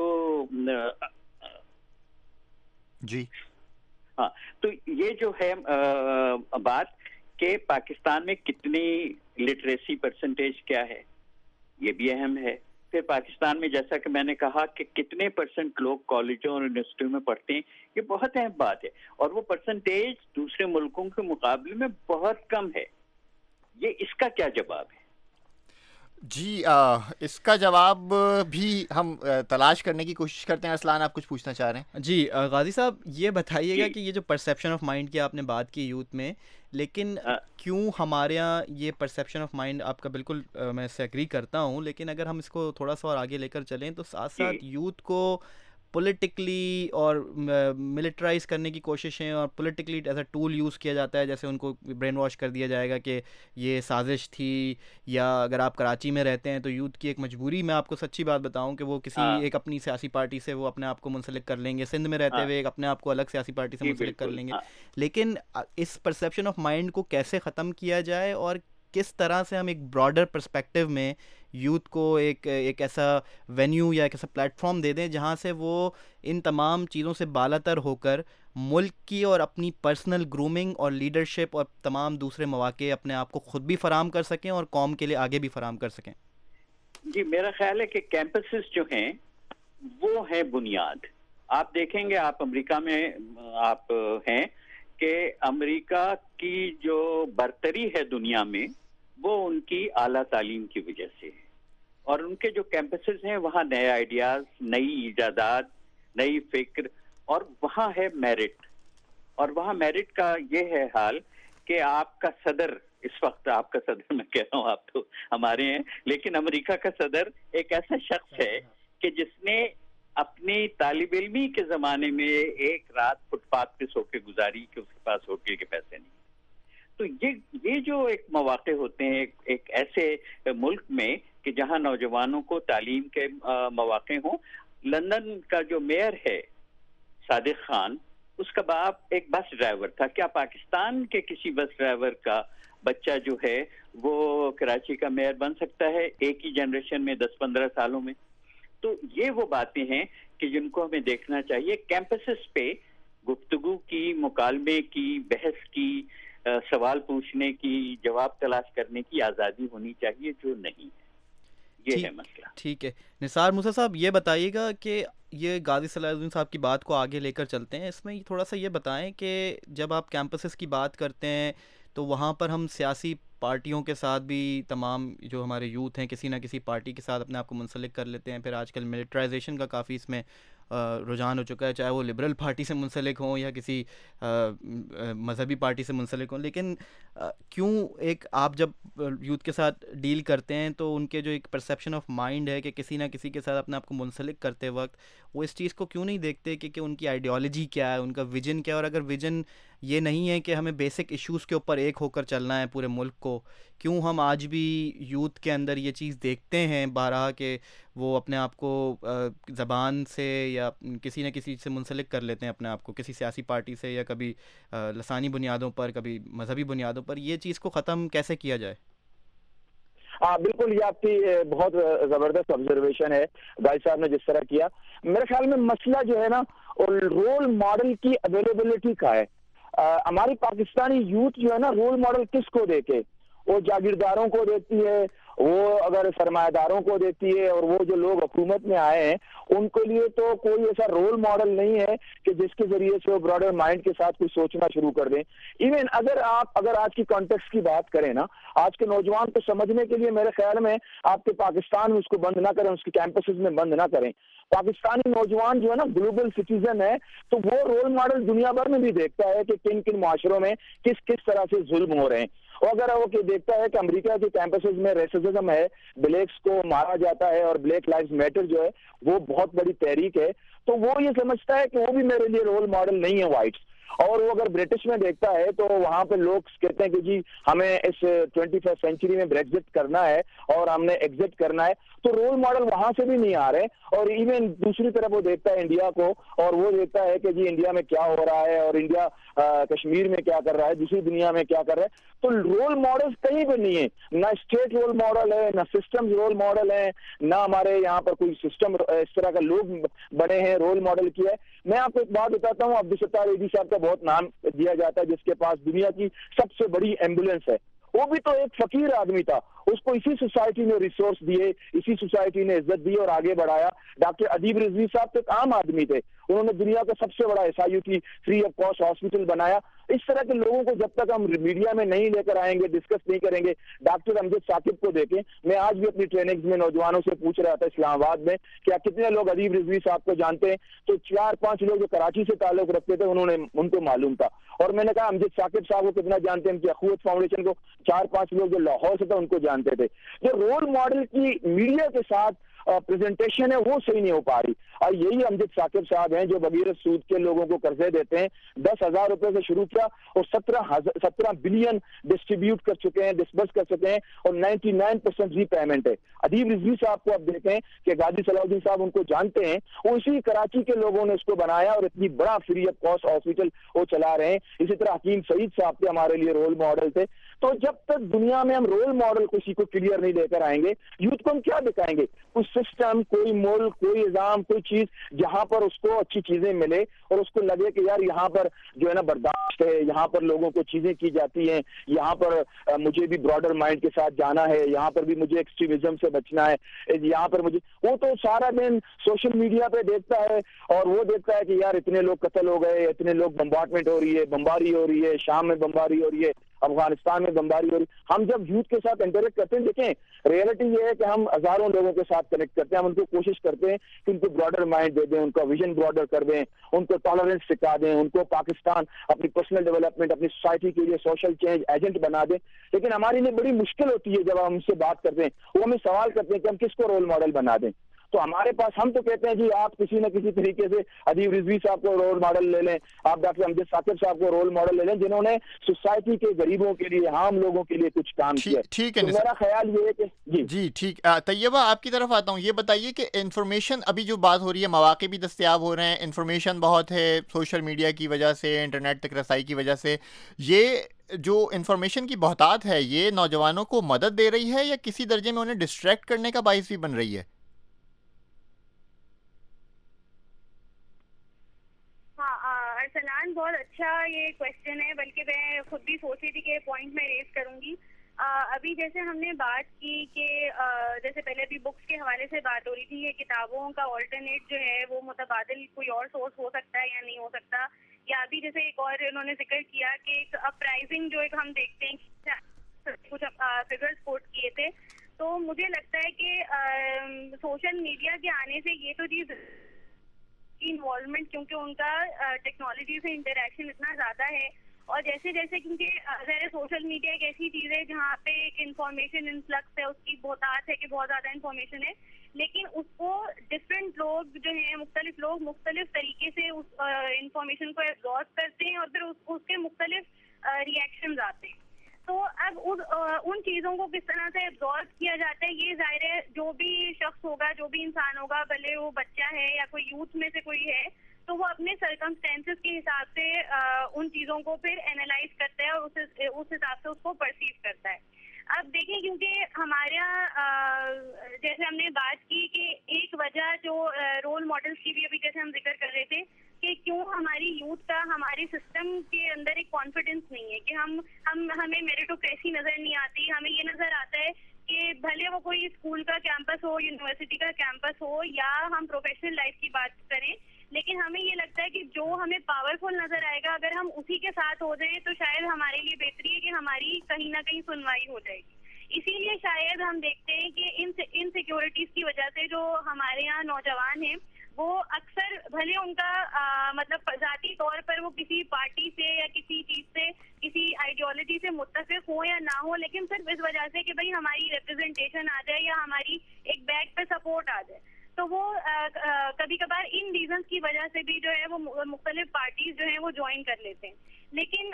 جی ہاں تو یہ جو ہے بات کہ پاکستان میں کتنی لٹریسی پرسنٹیج کیا ہے، یہ بھی اہم ہے۔ پھر پاکستان میں جیسا کہ میں نے کہا کہ کتنے پرسنٹ لوگ کالجوں اور یونیورسٹیوں میں پڑھتے ہیں، یہ بہت اہم بات ہے، اور وہ پرسنٹیج دوسرے ملکوں کے مقابلے میں بہت کم ہے۔ یہ اس کا کیا جواب ہے؟ جی آ, اس کا جواب بھی ہم تلاش کرنے کی کوشش کرتے ہیں۔ اسلان آپ کچھ پوچھنا چاہ رہے ہیں؟ جی غازی صاحب یہ بتائیے گا کہ یہ جو پرسیپشن آف مائنڈ کی آپ نے بات کی یوتھ میں، لیکن کیوں ہمارے یہاں یہ پرسیپشن آف مائنڈ، آپ کا بالکل میں اس سے ایگری کرتا ہوں، لیکن اگر ہم اس کو تھوڑا سا اور آگے لے کر چلیں تو ساتھ ساتھ یوتھ کو پولیٹکلی اور ملٹرائز کرنے کی کوششیں اور politically as a tool use کیا جاتا ہے، جیسے ان کو برین واش کر دیا جائے گا کہ یہ سازش تھی، یا اگر آپ کراچی میں رہتے ہیں تو یوتھ کی ایک مجبوری، میں آپ کو سچی بات بتاؤں کہ وہ کسی ایک اپنی سیاسی پارٹی سے وہ اپنے آپ کو منسلک کر لیں گے، سندھ میں رہتے ہوئے ایک اپنے آپ کو الگ سیاسی پارٹی سے منسلک کر لیں گے۔ لیکن اس پرسیپشن آف مائنڈ کو کیسے ختم کیا جائے اور کس طرح سے ہم ایک براڈر پرسپیکٹو میں یوتھ کو ایک ایک ایسا وینیو یا ایک ایسا پلیٹ فارم دے دیں جہاں سے وہ ان تمام چیزوں سے بالا تر ہو کر ملک کی اور اپنی پرسنل گرومنگ اور لیڈرشپ اور تمام دوسرے مواقع اپنے آپ کو خود بھی فراہم کر سکیں اور قوم کے لیے آگے بھی فراہم کر سکیں؟ جی میرا خیال ہے کہ کیمپسز جو ہیں وہ ہیں بنیاد. آپ دیکھیں گے آپ امریکہ میں آپ ہیں کہ امریکہ کی جو برتری ہے دنیا میں وہ ان کی اعلیٰ تعلیم کی وجہ سے ہے, اور ان کے جو کیمپسز ہیں وہاں نئے آئیڈیاز, نئی ایجادات, نئی فکر, اور وہاں ہے میرٹ. اور وہاں میرٹ کا یہ ہے حال کہ آپ کا صدر, اس وقت آپ کا صدر میں کہہ رہا ہوں, آپ تو ہمارے ہیں, لیکن امریکہ کا صدر ایک ایسا شخص ہے کہ جس نے اپنی طالب علمی کے زمانے میں ایک رات فٹ پاتھ پہ سو کے گزاری کہ اس کے پاس ہوٹل کے پیسے نہیں. تو یہ یہ جو ایک مواقع ہوتے ہیں ایک, ایک ایسے ملک میں کہ جہاں نوجوانوں کو تعلیم کے مواقع ہوں. لندن کا جو میئر ہے صادق خان, اس کا باپ ایک بس ڈرائیور تھا. کیا پاکستان کے کسی بس ڈرائیور کا بچہ جو ہے وہ کراچی کا میئر بن سکتا ہے ایک ہی جنریشن میں, دس پندرہ سالوں میں؟ تو یہ وہ باتیں ہیں کہ جن کو ہمیں دیکھنا چاہیے. کیمپسز پہ گفتگو کی, مکالمے کی, بحث کی, سوال پوچھنے کی, جواب تلاش کرنے کی آزادی ہونی چاہیے, جو نہیں ہے. یہ ہے مسئلہ. ٹھیک ہے نثار موسیٰ صاحب, یہ بتائیے گا کہ یہ غازی صلاح الدین صاحب کی بات کو آگے لے کر چلتے ہیں. اس میں تھوڑا سا یہ بتائیں کہ جب آپ کیمپسز کی بات کرتے ہیں تو وہاں پر ہم سیاسی پارٹیوں کے ساتھ بھی, تمام جو ہمارے یوتھ ہیں کسی نہ کسی پارٹی کے ساتھ اپنے آپ کو منسلک کر لیتے ہیں. پھر آج کل ملٹرائزیشن کا کافی اس میں رجحان ہو چکا ہے, چاہے وہ لبرل پارٹی سے منسلک ہوں یا کسی مذہبی پارٹی سے منسلک ہوں. لیکن کیوں ایک آپ جب یوتھ کے ساتھ ڈیل کرتے ہیں تو ان کے جو ایک پرسیپشن آف مائنڈ ہے کہ کسی نہ کسی کے ساتھ اپنے آپ کو منسلک کرتے وقت وہ اس چیز کو کیوں نہیں دیکھتے کہ کہ ان کی آئیڈیالوجی کیا ہے, ان کا ویژن کیا ہے, اور اگر ویژن یہ نہیں ہے کہ ہمیں بیسک ایشوز کے اوپر ایک ہو کر چلنا ہے پورے ملک کو, کیوں ہم آج بھی یوتھ کے اندر یہ چیز دیکھتے ہیں بارہا کہ وہ اپنے آپ کو زبان سے یا کسی نہ کسی سے منسلک کر لیتے ہیں اپنے آپ کو, کسی سیاسی پارٹی سے, یا کبھی لسانی بنیادوں پر, کبھی مذہبی بنیادوں پر. یہ چیز کو ختم کیسے کیا جائے؟ ہاں بالکل, یہ آپ کی بہت زبردست آبزرویشن ہے بھائی صاحب نے جس طرح کیا. میرے خیال میں مسئلہ جو ہے نا رول ماڈل کی اویلیبلٹی کا ہے. ہماری پاکستانی یوتھ جو ہے نا رول ماڈل کس کو دیکھے, وہ جاگیرداروں کو دیتی ہے, وہ اگر سرمایہ داروں کو دیتی ہے, اور وہ جو لوگ حکومت میں آئے ہیں ان کے لیے تو کوئی ایسا رول ماڈل نہیں ہے کہ جس کے ذریعے سے وہ براڈر مائنڈ کے ساتھ کچھ سوچنا شروع کر دیں. ایون اگر آپ اگر آج کی کانٹیکسٹ کی بات کریں نا, آج کے نوجوان کو سمجھنے کے لیے میرے خیال میں آپ کے پاکستان میں اس کو بند نہ کریں, اس کے کیمپسز میں بند نہ کریں. پاکستانی نوجوان جو ہے نا گلوبل سٹیزن ہے, تو وہ رول ماڈل دنیا بھر میں بھی دیکھتا ہے کہ کن کن معاشروں میں کس کس طرح سے ظلم ہو رہے ہیں. اور اگر وہ دیکھتا ہے کہ امریکہ کے کیمپسز میں ریسزم ہے, بلیکس کو مارا جاتا ہے, اور بلیک لائف میٹر جو ہے وہ بہت بڑی تحریک ہے, تو وہ یہ سمجھتا ہے کہ وہ بھی میرے لیے رول ماڈل نہیں ہے وائٹس. اور وہ اگر برٹش میں دیکھتا ہے تو وہاں پہ لوگ کہتے ہیں کہ جی ہمیں اس ٹوینٹی فرسٹ سینچری میں بریگزٹ کرنا ہے اور ہم نے ایگزٹ کرنا ہے, تو رول ماڈل وہاں سے بھی نہیں آ رہے. اور ایون دوسری طرف وہ دیکھتا ہے انڈیا کو, اور وہ دیکھتا ہے کہ جی انڈیا میں کیا ہو رہا ہے, اور انڈیا کشمیر میں کیا کر رہا ہے, دوسری دنیا میں کیا کر رہا ہے. تو رول ماڈل کہیں پہ نہیں ہے, نہ اسٹیٹ رول ماڈل ہے, نہ سسٹم رول ماڈل ہے, نہ ہمارے یہاں پر کوئی سسٹم اس طرح کا لوگ بنے ہیں رول ماڈل کیا ہے. میں آپ کو ایک بات بتاتا ہوں, عبدالستار ایدھی صاحب کا بہت نام دیا جاتا ہے, جس کے پاس دنیا کی سب سے بڑی ایمبولینس ہے. وہ بھی تو ایک فقیر آدمی تھا, اس کو اسی سوسائٹی نے ریسورس دیے, اسی سوسائٹی نے عزت دی اور آگے بڑھایا. ڈاکٹر ادیب رضوی صاحب تو ایک عام آدمی تھے, انہوں نے دنیا کا سب سے بڑا ایس آئی یو کی فری آف کاسٹ ہاسپٹل بنایا. اس طرح کے لوگوں کو جب تک ہم میڈیا میں نہیں لے کر آئیں گے, ڈسکس نہیں کریں گے. ڈاکٹر امجد ثاقب کو دیکھیں, میں آج بھی اپنی ٹریننگز میں نوجوانوں سے پوچھ رہا تھا اسلام آباد میں کیا کتنے لوگ ادیب رضوی صاحب کو جانتے ہیں, تو چار پانچ لوگ جو کراچی سے تعلق رکھتے تھے انہوں نے ان کو معلوم تھا. اور میں نے کہا امجد ثاقب صاحب کو کتنا جانتے ہیں, ان کی اخوت فاؤنڈیشن کو چار پانچ لوگ جو لاہور سے تھے ان کو جانتے تھے. جو رول ماڈل کی میڈیا کے ساتھ پریزنٹیشن ہے وہ صحیح نہیں ہو پا رہی. اور یہی امجد ثاقب صاحب ہیں جو بغیر سود کے لوگوں کو قرضے دیتے ہیں. دس ہزار روپے سے شروع کیا اور سترہ سترہ بلین ڈسٹریبیوٹ کر چکے ہیں, ڈسبرس کر چکے ہیں, اور ninety nine percent repayment ہے. ادیب رضوی صاحب کو اب دیکھیں کہ غازی صلاح الدین صاحب ان کو جانتے ہیں, وہ اسی کراچی کے لوگوں نے اس کو بنایا اور اتنی بڑا فری آف کاسٹ ہاسپٹل وہ چلا رہے ہیں. اسی طرح حکیم سعید صاحب کے ہمارے لیے رول ماڈل تھے. تو جب تک دنیا میں ہم رول ماڈل کسی کو کلیئر نہیں لے کر آئیں گے, یوتھ کو ہم کیا دکھائیں گے؟ کوئی سسٹم, کوئی ملک, کوئی نظام, کوئی چیز جہاں پر اس کو اچھی چیزیں ملے اور اس کو لگے کہ یار یہاں پر جو ہے نا برداشت ہے, یہاں پر لوگوں کو چیزیں کی جاتی ہیں, یہاں پر مجھے بھی براڈر مائنڈ کے ساتھ جانا ہے, یہاں پر بھی مجھے ایکسٹریمزم سے بچنا ہے, یہاں پر مجھے, وہ تو سارا دن سوشل میڈیا پہ دیکھتا ہے اور وہ دیکھتا ہے کہ یار اتنے لوگ قتل ہو گئے, اتنے لوگ بمبارڈمنٹ ہو رہی ہے, بمباری ہو رہی ہے, شام میں بمباری ہو رہی ہے, افغانستان میں بمباری ہو رہی. ہم جب یوتھ کے ساتھ انٹریکٹ کرتے ہیں, دیکھیں ریئلٹی یہ ہے کہ ہم ہزاروں لوگوں کے ساتھ کنیکٹ کرتے ہیں, ہم ان کو کوشش کرتے ہیں کہ ان کو براڈر مائنڈ دے دیں, ان کا ویژن براڈر کر دیں, ان کو ٹالرنس سکھا دیں, ان کو پاکستان اپنی پرسنل ڈیولپمنٹ, اپنی سوسائٹی کے لیے سوشل چینج ایجنٹ بنا دیں. لیکن ہمارے لیے بڑی مشکل ہوتی ہے جب ہم ان سے بات کرتے ہیں, وہ ہمیں سوال کرتے ہیں کہ ہم کس کو رول ماڈل بنا دیں. تو ہمارے پاس, ہم تو کہتے ہیں جی آپ کسی نہ کسی طریقے سے ادیب رضوی صاحب کو رول ماڈل لے لیں, آپ ڈاکٹر امجد ثاقب صاحب کو رول ماڈل لے لیں, جنہوں نے سوسائٹی کے غریبوں کے لیے, عام لوگوں کے لیے کچھ کام کیا. ٹھیک ہے, میرا خیال یہ ہے کہ جی جی ٹھیک. طیبہ آپ کی طرف آتا ہوں, یہ بتائیے کہ انفارمیشن ابھی جو بات ہو رہی ہے, مواقع بھی دستیاب ہو رہے ہیں, انفارمیشن بہت ہے سوشل میڈیا کی وجہ سے, انٹرنیٹ تک رسائی کی وجہ سے, یہ جو انفارمیشن کی بہتات ہے یہ نوجوانوں کو مدد دے رہی ہے یا کسی درجے میں انہیں ڈسٹریکٹ کرنے کا باعث بھی بن رہی ہے؟ ارسلان, بہت اچھا یہ کویشچن ہے, بلکہ میں خود بھی سوچ رہی تھی کہ پوائنٹ میں ریز کروں گی. ابھی جیسے ہم نے بات کی کہ جیسے پہلے ابھی بکس کے حوالے سے بات ہو رہی تھی, یہ کتابوں کا آلٹرنیٹ جو ہے وہ متبادل کوئی اور سورس ہو سکتا ہے یا نہیں ہو سکتا, یا ابھی جیسے ایک اور انہوں نے ذکر کیا کہ ایک اپرائزنگ جو ایک ہم دیکھتے ہیں کچھ فگرز کوٹ کیے تھے, تو مجھے لگتا ہے کہ سوشل میڈیا کے آنے سے یہ تو چیز انوالومنٹ, کیونکہ ان کا ٹیکنالوجی سے انٹریکشن اتنا زیادہ ہے, اور جیسے جیسے کیونکہ سوشل میڈیا ایک ایسی چیز ہے جہاں پہ ایک انفارمیشن انفلکس ہے, اس کی بہتات ہے کہ بہت زیادہ انفارمیشن ہے, لیکن اس کو ڈفرینٹ لوگ جو ہیں, مختلف لوگ مختلف طریقے سے اس انفارمیشن کو ایبزارب کرتے ہیں اور پھر اس کے مختلف ریئیکشنز آتے ہیں. تو اب ان چیزوں کو کس طرح سے ایبزارب کیا جاتا ہے, یہ ظاہر ہے جو بھی شخص ہوگا, جو بھی انسان ہوگا, بھلے وہ بچہ ہے یا کوئی یوتھ میں سے کوئی ہے, تو وہ اپنے سرکمسٹینسز کے حساب سے ان چیزوں کو پھر اینالائز کرتا ہے اور اس حساب سے اس کو پرسیو کرتا ہے. اب دیکھیں, کیونکہ ہمارے یہاں جیسے ہم نے بات کی کہ ایک وجہ جو رول ماڈلس کی بھی ابھی جیسے ہم ذکر کر رہے تھے کہ کیوں ہماری یوتھ کا ہمارے سسٹم کے اندر ایک کانفیڈنس نہیں ہے, کہ ہم ہم ہمیں میریٹوکریسی نظر نہیں آتی, ہمیں یہ نظر آتا ہے کہ بھلے وہ کوئی اسکول کا کیمپس ہو, یونیورسٹی کا کیمپس ہو, یا ہم پروفیشنل لائف کی بات کریں, لیکن ہمیں یہ لگتا ہے کہ جو ہمیں پاورفل نظر آئے گا اگر ہم اسی کے ساتھ ہو جائیں تو شاید ہمارے لیے بہتری ہے کہ ہماری کہیں نہ کہیں سنوائی ہو جائے گی. اسی لیے شاید ہم دیکھتے ہیں کہ ان ان سیکورٹیز کی وجہ سے جو ہمارے یہاں نوجوان ہیں وہ اکثر بھلے ان کا آ, مطلب ذاتی طور پر وہ کسی پارٹی سے یا کسی چیز سے, کسی آئیڈیالوجی سے متفق ہو یا نہ ہو, لیکن صرف اس وجہ سے کہ بھائی ہماری ریپرزنٹیشن آ جائے یا ہماری ایک بیک پہ سپورٹ آ جائے, تو وہ کبھی کبھار ان ریزنس کی وجہ سے بھی جو ہے وہ مختلف پارٹیز جو ہیں وہ جوائن کر لیتے ہیں. لیکن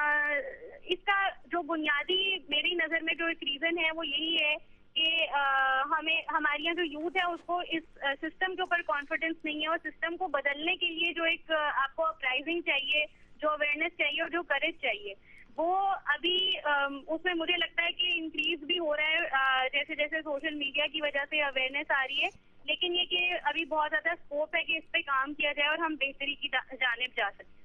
اس کا جو بنیادی میری نظر میں جو ایک ریزن ہے وہ یہی ہے کہ ہمیں ہمارے یہاں جو یوتھ ہے اس کو اس سسٹم کے اوپر کانفیڈنس نہیں ہے, اور سسٹم کو بدلنے کے لیے جو ایک آپ کو اپرائزنگ چاہیے, جو اویئرنیس چاہیے اور جو کریج چاہیے, وہ ابھی اس میں مجھے لگتا ہے کہ انکریز بھی ہو رہا ہے جیسے جیسے سوشل میڈیا کی وجہ سے اویئرنیس آ رہی ہے, لیکن یہ کہ ابھی بہت زیادہ اسکوپ ہے کہ اس پہ کام کیا جائے اور ہم بہتری کی جانب جا سکیں.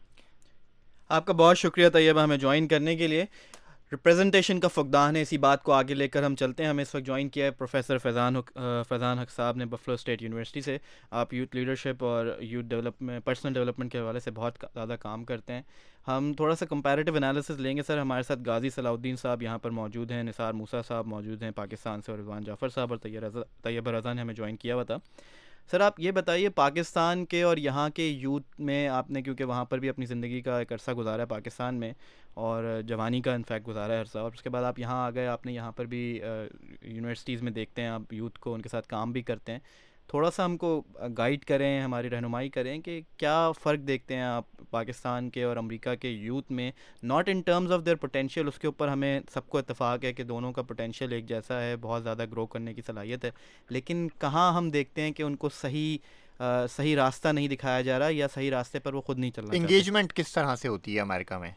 آپ کا بہت شکریہ طیبہ ہمیں جوائن کرنے کے لیے. ریپریزنٹیشن کا فقدان ہے, اسی بات کو آگے لے کر ہم چلتے ہیں. ہمیں اس وقت جوائن کیا ہے پروفیسر فیضان فیضان حق صاحب نے بفلو اسٹیٹ یونیورسٹی سے. آپ یوتھ لیڈرشپ اور یوتھ ڈیولپمنٹ پرسنل ڈیولپمنٹ کے حوالے سے بہت زیادہ کام کرتے ہیں. ہم تھوڑا سا کمپیریٹیو انالیسس لیں گے. سر ہمارے ساتھ غازی صلاح الدین صاحب یہاں پر موجود ہیں, نثار موسیٰ صاحب موجود ہیں پاکستان سے, اور رضوان جعفر صاحب اور طیبہ رضا نے ہمیں جوائن کیا ہوا تھا. سر آپ یہ بتائیے پاکستان کے اور یہاں کے یوتھ میں آپ نے کیونکہ وہاں پر بھی اپنی زندگی کا ایک عرصہ گزارا ہے پاکستان میں اور جوانی کا انفیکٹ گزارا ہے عرصہ, اور اس کے بعد آپ یہاں آ گئے, آپ نے یہاں پر بھی یونیورسٹیز میں دیکھتے ہیں آپ یوتھ کو, ان کے ساتھ کام بھی کرتے ہیں, تھوڑا سا ہم کو گائیڈ کریں, ہماری رہنمائی کریں کہ کیا فرق دیکھتے ہیں آپ پاکستان کے اور امریکہ کے یوتھ میں, not in terms of their potential, اس کے اوپر ہمیں سب کو اتفاق ہے کہ دونوں کا پوٹینشیل ایک جیسا ہے, بہت زیادہ گرو کرنے کی صلاحیت ہے, لیکن کہاں ہم دیکھتے ہیں کہ ان کو صحیح آ, صحیح راستہ نہیں دکھایا جا رہا یا صحیح راستے پر وہ خود نہیں چلنا چاہتے. انگیجمنٹ کس طرح سے ہوتی ہے امریکہ میں؟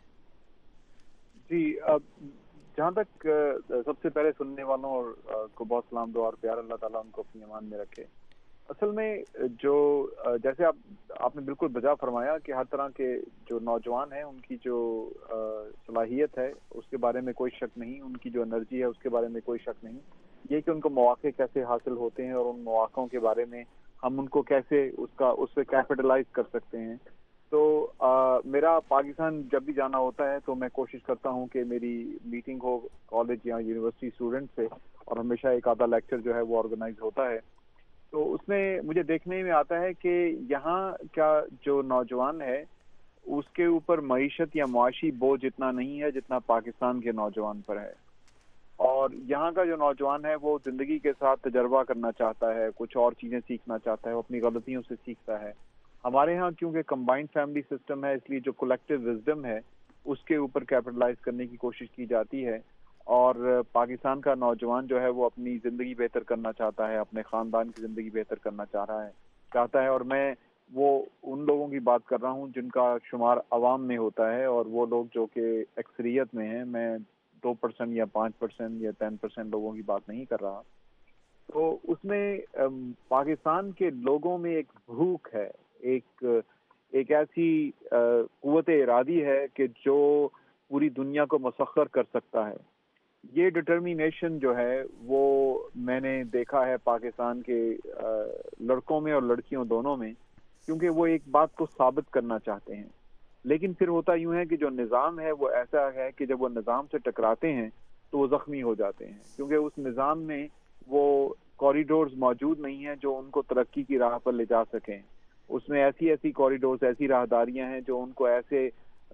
جی جہاں تک سب سے پہلے سننے والوں اور کو بہت سلام دعا اور پیار, اللہ تعالیٰ ان کو اپنی امان میں رکھے. اصل میں جو جیسے آپ آپ نے بالکل بجا فرمایا کہ ہر طرح کے جو نوجوان ہیں ان کی جو صلاحیت ہے اس کے بارے میں کوئی شک نہیں, ان کی جو انرجی ہے اس کے بارے میں کوئی شک نہیں, یہ کہ ان کو مواقع کیسے حاصل ہوتے ہیں اور ان مواقعوں کے بارے میں ہم ان کو کیسے اس کا اس پہ کیپٹلائز کر سکتے ہیں. تو آ, میرا پاکستان جب بھی جانا ہوتا ہے تو میں کوشش کرتا ہوں کہ میری میٹنگ ہو کالج یا یونیورسٹی اسٹوڈنٹ سے, اور ہمیشہ ایک آدھا لیکچر جو ہے وہ آرگنائز ہوتا ہے. تو اس میں مجھے دیکھنے میں آتا ہے کہ یہاں کا جو نوجوان ہے اس کے اوپر معیشت یا معاشی بوجھ اتنا نہیں ہے جتنا پاکستان کے نوجوان پر ہے, اور یہاں کا جو نوجوان ہے وہ زندگی کے ساتھ تجربہ کرنا چاہتا ہے, کچھ اور چیزیں سیکھنا چاہتا ہے, وہ اپنی غلطیوں سے سیکھتا ہے. ہمارے ہاں کیونکہ کمبائنڈ فیملی سسٹم ہے اس لیے جو کولیکٹیو وزڈم ہے اس کے اوپر کیپٹلائز کرنے کی کوشش کی جاتی ہے, اور پاکستان کا نوجوان جو ہے وہ اپنی زندگی بہتر کرنا چاہتا ہے, اپنے خاندان کی زندگی بہتر کرنا چاہ رہا ہے چاہتا ہے اور میں وہ ان لوگوں کی بات کر رہا ہوں جن کا شمار عوام میں ہوتا ہے, اور وہ لوگ جو کہ اکثریت میں ہیں, میں دو پرسینٹ یا پانچ پرسینٹ یا ٹین پرسینٹ لوگوں کی بات نہیں کر رہا. تو اس میں پاکستان کے لوگوں میں ایک بھوک ہے, ایک ایک ایسی قوت ارادی ہے کہ جو پوری دنیا کو مسخر کر سکتا ہے. یہ ڈٹرمینیشن جو ہے وہ میں نے دیکھا ہے پاکستان کے لڑکوں میں اور لڑکیوں دونوں میں, کیونکہ وہ ایک بات کو ثابت کرنا چاہتے ہیں. لیکن پھر ہوتا یوں ہے کہ جو نظام ہے وہ ایسا ہے کہ جب وہ نظام سے ٹکراتے ہیں تو وہ زخمی ہو جاتے ہیں, کیونکہ اس نظام میں وہ کوریڈورز موجود نہیں ہیں جو ان کو ترقی کی راہ پر لے جا سکیں. اس میں ایسی ایسی کوریڈورز, ایسی راہداریاں ہیں جو ان کو ایسے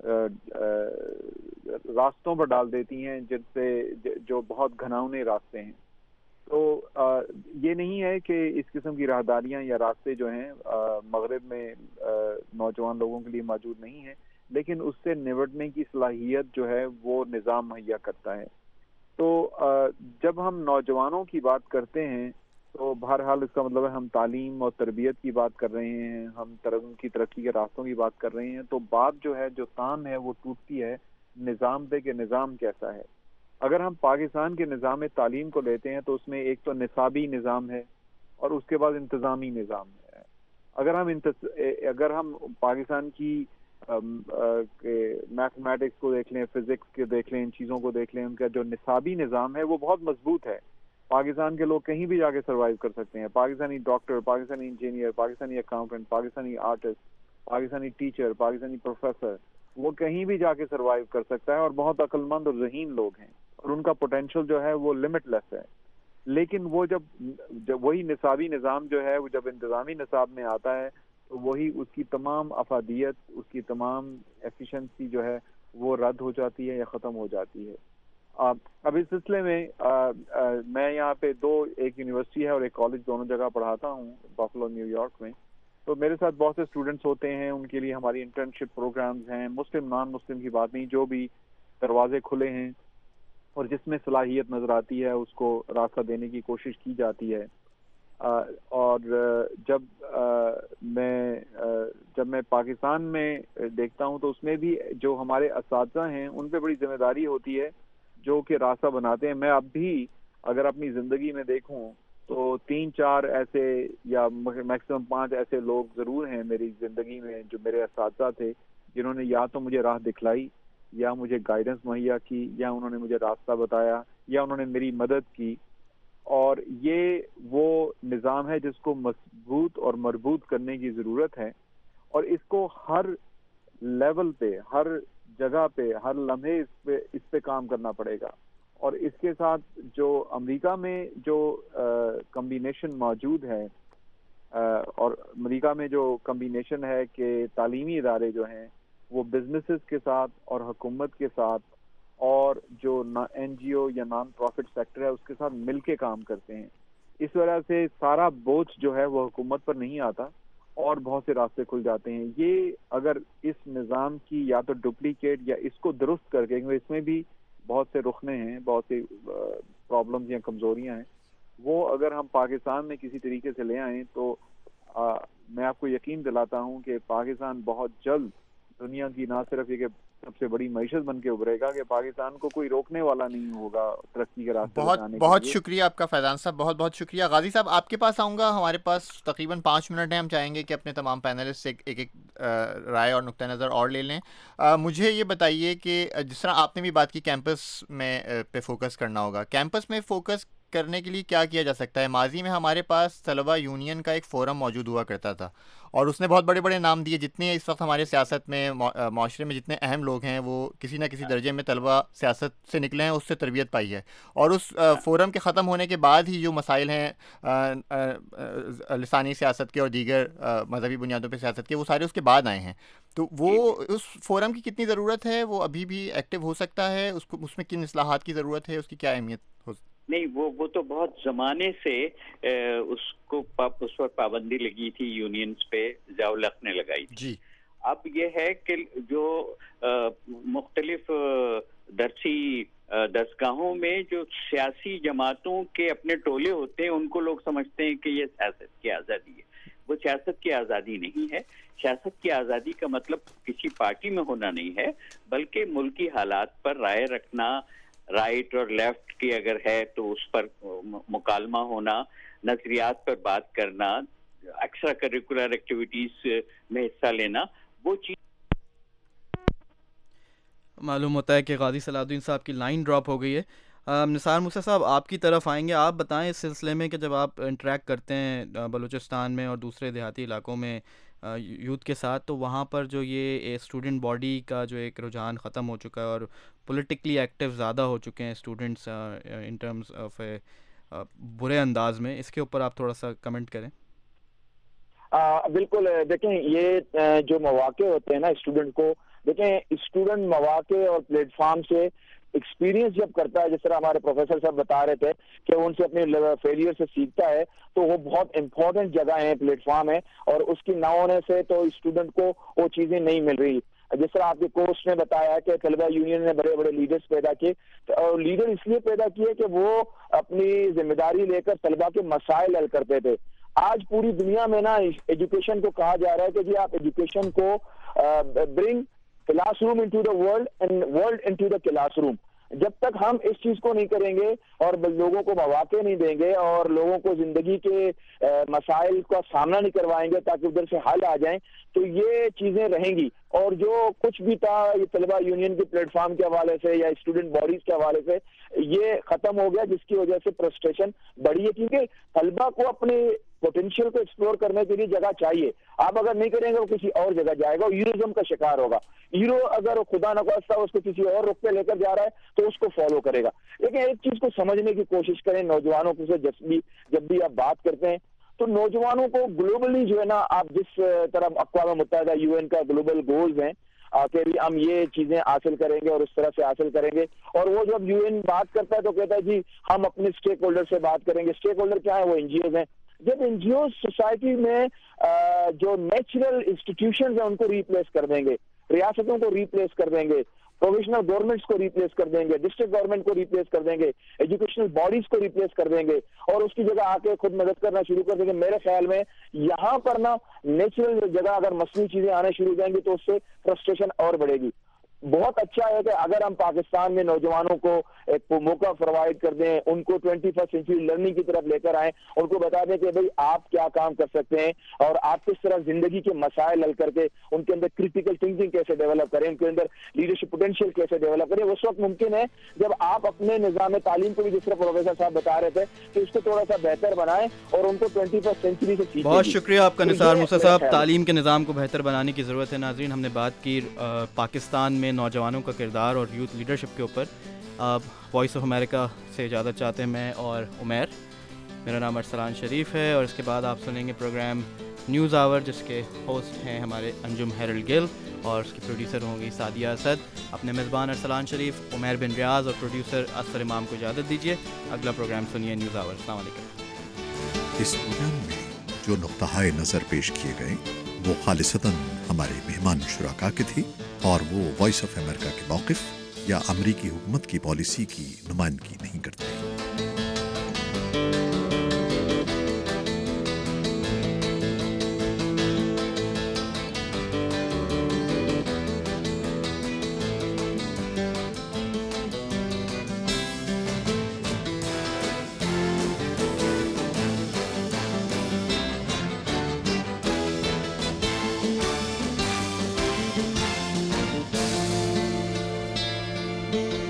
راستوں پر ڈال دیتی ہیں جن سے جو بہت گھناؤنے راستے ہیں. تو یہ نہیں ہے کہ اس قسم کی راہداریاں یا راستے جو ہیں مغرب میں نوجوان لوگوں کے لیے موجود نہیں ہیں, لیکن اس سے نمٹنے کی صلاحیت جو ہے وہ نظام مہیا کرتا ہے. تو جب ہم نوجوانوں کی بات کرتے ہیں تو بہرحال اس کا مطلب ہے ہم تعلیم اور تربیت کی بات کر رہے ہیں, ہم ان کی ترقی کے راستوں کی بات کر رہے ہیں. تو بات جو ہے جو تان ہے وہ ٹوٹتی ہے نظام پہ کہ نظام کیسا ہے. اگر ہم پاکستان کے نظام تعلیم کو لیتے ہیں تو اس میں ایک تو نصابی نظام ہے اور اس کے بعد انتظامی نظام ہے. اگر ہم انتظ... اگر ہم پاکستان کی میتھمیٹکس کو دیکھ لیں, فزکس کے دیکھ لیں, ان چیزوں کو دیکھ لیں, ان کا جو نصابی نظام ہے وہ بہت مضبوط ہے. پاکستان کے لوگ کہیں بھی جا کے سروائیو کر سکتے ہیں. Pakistani doctor, Pakistani engineer, Pakistani accountant, Pakistani artist, Pakistani teacher, Pakistani professor, وہ کہیں بھی جا کے سروائیو کر سکتا ہے, اور بہت عقل مند اور ذہین لوگ ہیں اور ان کا پوٹینشیل جو ہے وہ لمٹ لیس ہے. لیکن وہ جب جب وہی نصابی نظام جو ہے وہ جب انتظامی نصاب میں آتا ہے تو وہی اس کی تمام افادیت, اس کی تمام ایفیشنسی جو ہے وہ رد ہو جاتی ہے یا ختم ہو جاتی ہے. اب اس سلسلے میں میں یہاں پہ دو, ایک یونیورسٹی ہے اور ایک کالج, دونوں جگہ پڑھاتا ہوں, بفلو نیو یارک میں. تو میرے ساتھ بہت سے اسٹوڈنٹس ہوتے ہیں, ان کے لیے ہماری انٹرنشپ پروگرامز ہیں. مسلم نان مسلم کی بات نہیں, جو بھی دروازے کھلے ہیں اور جس میں صلاحیت نظر آتی ہے اس کو راستہ دینے کی کوشش کی جاتی ہے. اور جب میں جب میں پاکستان میں دیکھتا ہوں تو اس میں بھی جو ہمارے اساتذہ ہیں ان پہ بڑی ذمہ داری ہوتی ہے جو کہ راستہ بناتے ہیں. میں اب بھی اگر اپنی زندگی میں دیکھوں تو تین چار ایسے یا میکسیمم پانچ ایسے لوگ ضرور ہیں میری زندگی میں جو میرے اساتذہ تھے, جنہوں نے یا تو مجھے راہ دکھلائی, یا مجھے گائیڈنس مہیا کی, یا انہوں نے مجھے راستہ بتایا, یا انہوں نے میری مدد کی. اور یہ وہ نظام ہے جس کو مضبوط اور مربوط کرنے کی ضرورت ہے, اور اس کو ہر لیول پہ, ہر جگہ پہ, ہر لمحے اس پہ اس پہ کام کرنا پڑے گا. اور اس کے ساتھ جو امریکہ میں جو کمبینیشن موجود ہے اور امریکہ میں جو کمبینیشن ہے کہ تعلیمی ادارے جو ہیں وہ بزنسز کے ساتھ اور حکومت کے ساتھ اور جو این جی او یا نان پروفٹ سیکٹر ہے اس کے ساتھ مل کے کام کرتے ہیں، اس وجہ سے سارا بوجھ جو ہے وہ حکومت پر نہیں آتا اور بہت سے راستے کھل جاتے ہیں. یہ اگر اس نظام کی یا تو ڈپلیکیٹ یا اس کو درست کر کے، اس میں بھی بہت سے رخنے ہیں، بہت سی پرابلمز یا کمزوریاں ہیں، وہ اگر ہم پاکستان میں کسی طریقے سے لے آئیں تو آ, میں آپ کو یقین دلاتا ہوں کہ پاکستان بہت جلد دنیا کی نہ صرف یہ کہ سب سے بڑی معیشت بن کے ابھرے گا کہ پاکستان کو کوئی روکنے والا نہیں ہوگا ترقی کے راستے. بہت بہت شکریہ آپ کا فیضان صاحب، بہت بہت شکریہ. غازی صاحب آپ کے پاس آؤں گا، ہمارے پاس تقریباً پانچ منٹ ہیں، ہم چاہیں گے کہ اپنے تمام پینلسٹ سے ایک ایک رائے اور نقطہ نظر اور لے لیں. مجھے یہ بتائیے کہ جس طرح آپ نے بھی بات کی کیمپس میں پہ فوکس کرنا ہوگا، کیمپس میں فوکس کرنے کے لیے کیا کیا جا سکتا ہے؟ ماضی میں ہمارے پاس طلبہ یونین کا ایک فورم موجود ہوا کرتا تھا اور اس نے بہت بڑے بڑے نام دیے. جتنے اس وقت ہمارے سیاست میں معاشرے میں جتنے اہم لوگ ہیں وہ کسی نہ کسی درجے میں طلبہ سیاست سے نکلے ہیں، اس سے تربیت پائی ہے. اور اس فورم کے ختم ہونے کے بعد ہی جو مسائل ہیں لسانی سیاست کے اور دیگر مذہبی بنیادوں پہ سیاست کے، وہ سارے اس کے بعد آئے ہیں. تو وہ اس فورم کی کتنی ضرورت ہے؟ وہ ابھی بھی ایکٹیو ہو سکتا ہے؟ اس کو اس میں کن اصلاحات کی ضرورت ہے؟ اس کی کیا اہمیت ہو؟ نہیں، وہ وہ تو بہت زمانے سے اس کو اس پر پابندی لگی تھی، یونینز پہ ضیاء الحق نے لگائی تھی. جی اب یہ ہے کہ جو مختلف درسی دستگاہوں میں جو سیاسی جماعتوں کے اپنے ٹولے ہوتے ہیں، ان کو لوگ سمجھتے ہیں کہ یہ سیاست کی آزادی ہے. وہ سیاست کی آزادی نہیں ہے. سیاست کی آزادی کا مطلب کسی پارٹی میں ہونا نہیں ہے، بلکہ ملکی حالات پر رائے رکھنا، رائٹ اور لیفٹ کی اگر ہے تو اس پر مکالمہ ہونا، نظریات پر بات کرنا، ایکسٹرا کریکولر ایکٹیویٹیز میں حصہ لینا، وہ چیز. معلوم ہوتا ہے کہ غازی صلاح الدین صاحب کی لائن ڈراپ ہو گئی ہے. نثار موسیٰ صاحب آپ کی طرف آئیں گے. آپ بتائیں اس سلسلے میں کہ جب آپ انٹریکٹ کرتے ہیں بلوچستان میں اور دوسرے دیہاتی علاقوں میں یوتھ کے ساتھ، تو وہاں پر جو یہ اسٹوڈنٹ باڈی کا جو ایک رجحان ختم ہو چکا ہے اور پولیٹیکلی ایکٹیو زیادہ ہو چکے ہیں اسٹوڈنٹس ان ٹرمز آف برے انداز میں، اس کے اوپر آپ تھوڑا سا کمنٹ کریں. بالکل، دیکھیں یہ جو مواقع ہوتے ہیں نا اسٹوڈنٹ کو، دیکھیں اسٹوڈنٹ مواقع اور پلیٹ فارم سے ایکسپیرینس جب کرتا ہے، جس طرح ہمارے پروفیسر صاحب بتا رہے تھے کہ ان سے اپنے فیلئر سے سیکھتا ہے، تو وہ بہت امپورٹنٹ جگہ ہے، پلیٹ فارم ہے، اور اس کی نہ ہونے سے تو اسٹوڈنٹ کو وہ چیزیں نہیں مل رہی. جس طرح آپ کے کورس نے بتایا کہ طلبہ یونین نے بڑے بڑے لیڈرز پیدا کیے، اور لیڈر اس لیے پیدا کیے کہ وہ اپنی ذمہ داری لے کر طلبہ کے مسائل حل کرتے تھے. آج پوری دنیا میں نا ایجوکیشن کو کہا جا رہا ہے کہ جی آپ ایجوکیشن کو bring classroom into the world and world into the classroom. جب تک ہم اس چیز کو نہیں کریں گے اور لوگوں کو مواقع نہیں دیں گے اور لوگوں کو زندگی کے مسائل کا سامنا نہیں کروائیں گے تاکہ ادھر سے حل آ جائیں، تو یہ چیزیں رہیں گی. اور جو کچھ بھی تھا یہ طلبہ یونین کے پلیٹ فارم کے حوالے سے یا اسٹوڈنٹ باڈیز کے حوالے سے یہ ختم ہو گیا، جس کی وجہ سے فرسٹریشن بڑھی ہے، کیونکہ طلبہ کو اپنے پوٹینشیل کو ایکسپلور کرنے کے لیے جگہ چاہیے. آپ اگر نہیں کریں گے وہ کسی اور جگہ جائے گا، ہیروزم کا شکار ہوگا. ہیرو اگر خدا نخواستہ اس کو کسی اور رخ پہ لے کر جا رہا ہے تو اس کو فالو کرے گا. لیکن ایک چیز کو سمجھنے کی کوشش کریں نوجوانوں کو، جب بھی جب بھی آپ بات کرتے ہیں تو نوجوانوں کو گلوبلی جو ہے نا، آپ جس طرح اقوام متحدہ یو این کا گلوبل گولز ہیں کہ ہم یہ چیزیں حاصل کریں گے اور اس طرح سے حاصل کریں گے، اور وہ جب یو این بات کرتا ہے تو کہتا ہے جی ہم اپنے اسٹیک ہولڈر سے بات کریں گے. اسٹیک ہولڈر کیا ہے؟ وہ این جی اوز ہیں. جب این جی اوز سوسائٹی میں جو نیچرل انسٹیٹیوشنز ہیں ان کو ریپلیس کر دیں گے، ریاستوں کو ریپلیس کر دیں گے، پروویشنل گورنمنٹس کو ریپلیس کر دیں گے، ڈسٹرکٹ گورنمنٹ کو ریپلیس کر دیں گے، ایجوکیشنل باڈیز کو ریپلیس کر دیں گے، اور اس کی جگہ آ کے خود مدد کرنا شروع کر دیں گے. میرے خیال میں یہاں پر نا نیچرل جگہ اگر مصنوعی چیزیں آنے شروع ہو جائیں گی تو اس سے فرسٹریشن اور بڑھے گی. بہت اچھا ہے کہ اگر ہم پاکستان میں نوجوانوں کو ایک موقع پرووائڈ کر دیں، ان کو ٹوینٹی فرسٹ سینچری لرننگ کی طرف لے کر آئیں، ان کو بتا دیں کہ بھئی آپ کیا کام کر سکتے ہیں اور آپ کس طرح زندگی کے مسائل حل کر کے ان کے اندر کریٹیکل تھنکنگ کیسے ڈیولپ کریں، ان کے اندر لیڈرشپ پوٹینشیل کیسے ڈیولپ کریں. اس وقت ممکن ہے جب آپ اپنے نظام تعلیم کو بھی جس طرح پروفیسر صاحب بتا رہے تھے کہ اس کو تھوڑا سا بہتر بنائیں اور ان کو ٹوینٹی فرسٹ سینچری سے سیکھیں. بہت شکریہ آپ کا نثار موسیٰ صاحب. تعلیم کے نظام کو بہتر بنانے کی ضرورت ہے. ناظرین، ہم نے بات کی پاکستان میں نوجوانوں کا کردار اور یوتھ لیڈرشپ کے اوپر. وائس آف امریکہ سے اجازت چاہتے ہیں میں اور عمیر. میرا نام ارسلان شریف ہے، اور اس کے بعد آپ سنیں گے پروگرام نیوز آور، جس کے ہوسٹ ہیں ہمارے انجم ہیرل گل، اور اس کی پروڈیوسر ہوں گی سعدیہ اسد۔ اپنے میزبان ارسلان شریف، عمیر بن ریاض اور پروڈیوسر اصفر امام کو اجازت دیجیے۔ اگلا پروگرام سنیے نیوز آور۔ السلام علیکم۔ اس پروگرام میں جو نقطہ نظر پیش کیے گئے وہ خالصتاً ہمارے مہمان شرکا کے تھی، اور وہ وائس آف امریکہ کے موقف یا امریکی حکومت کی پالیسی کی نمائندگی نہیں کرتے۔ Thank you.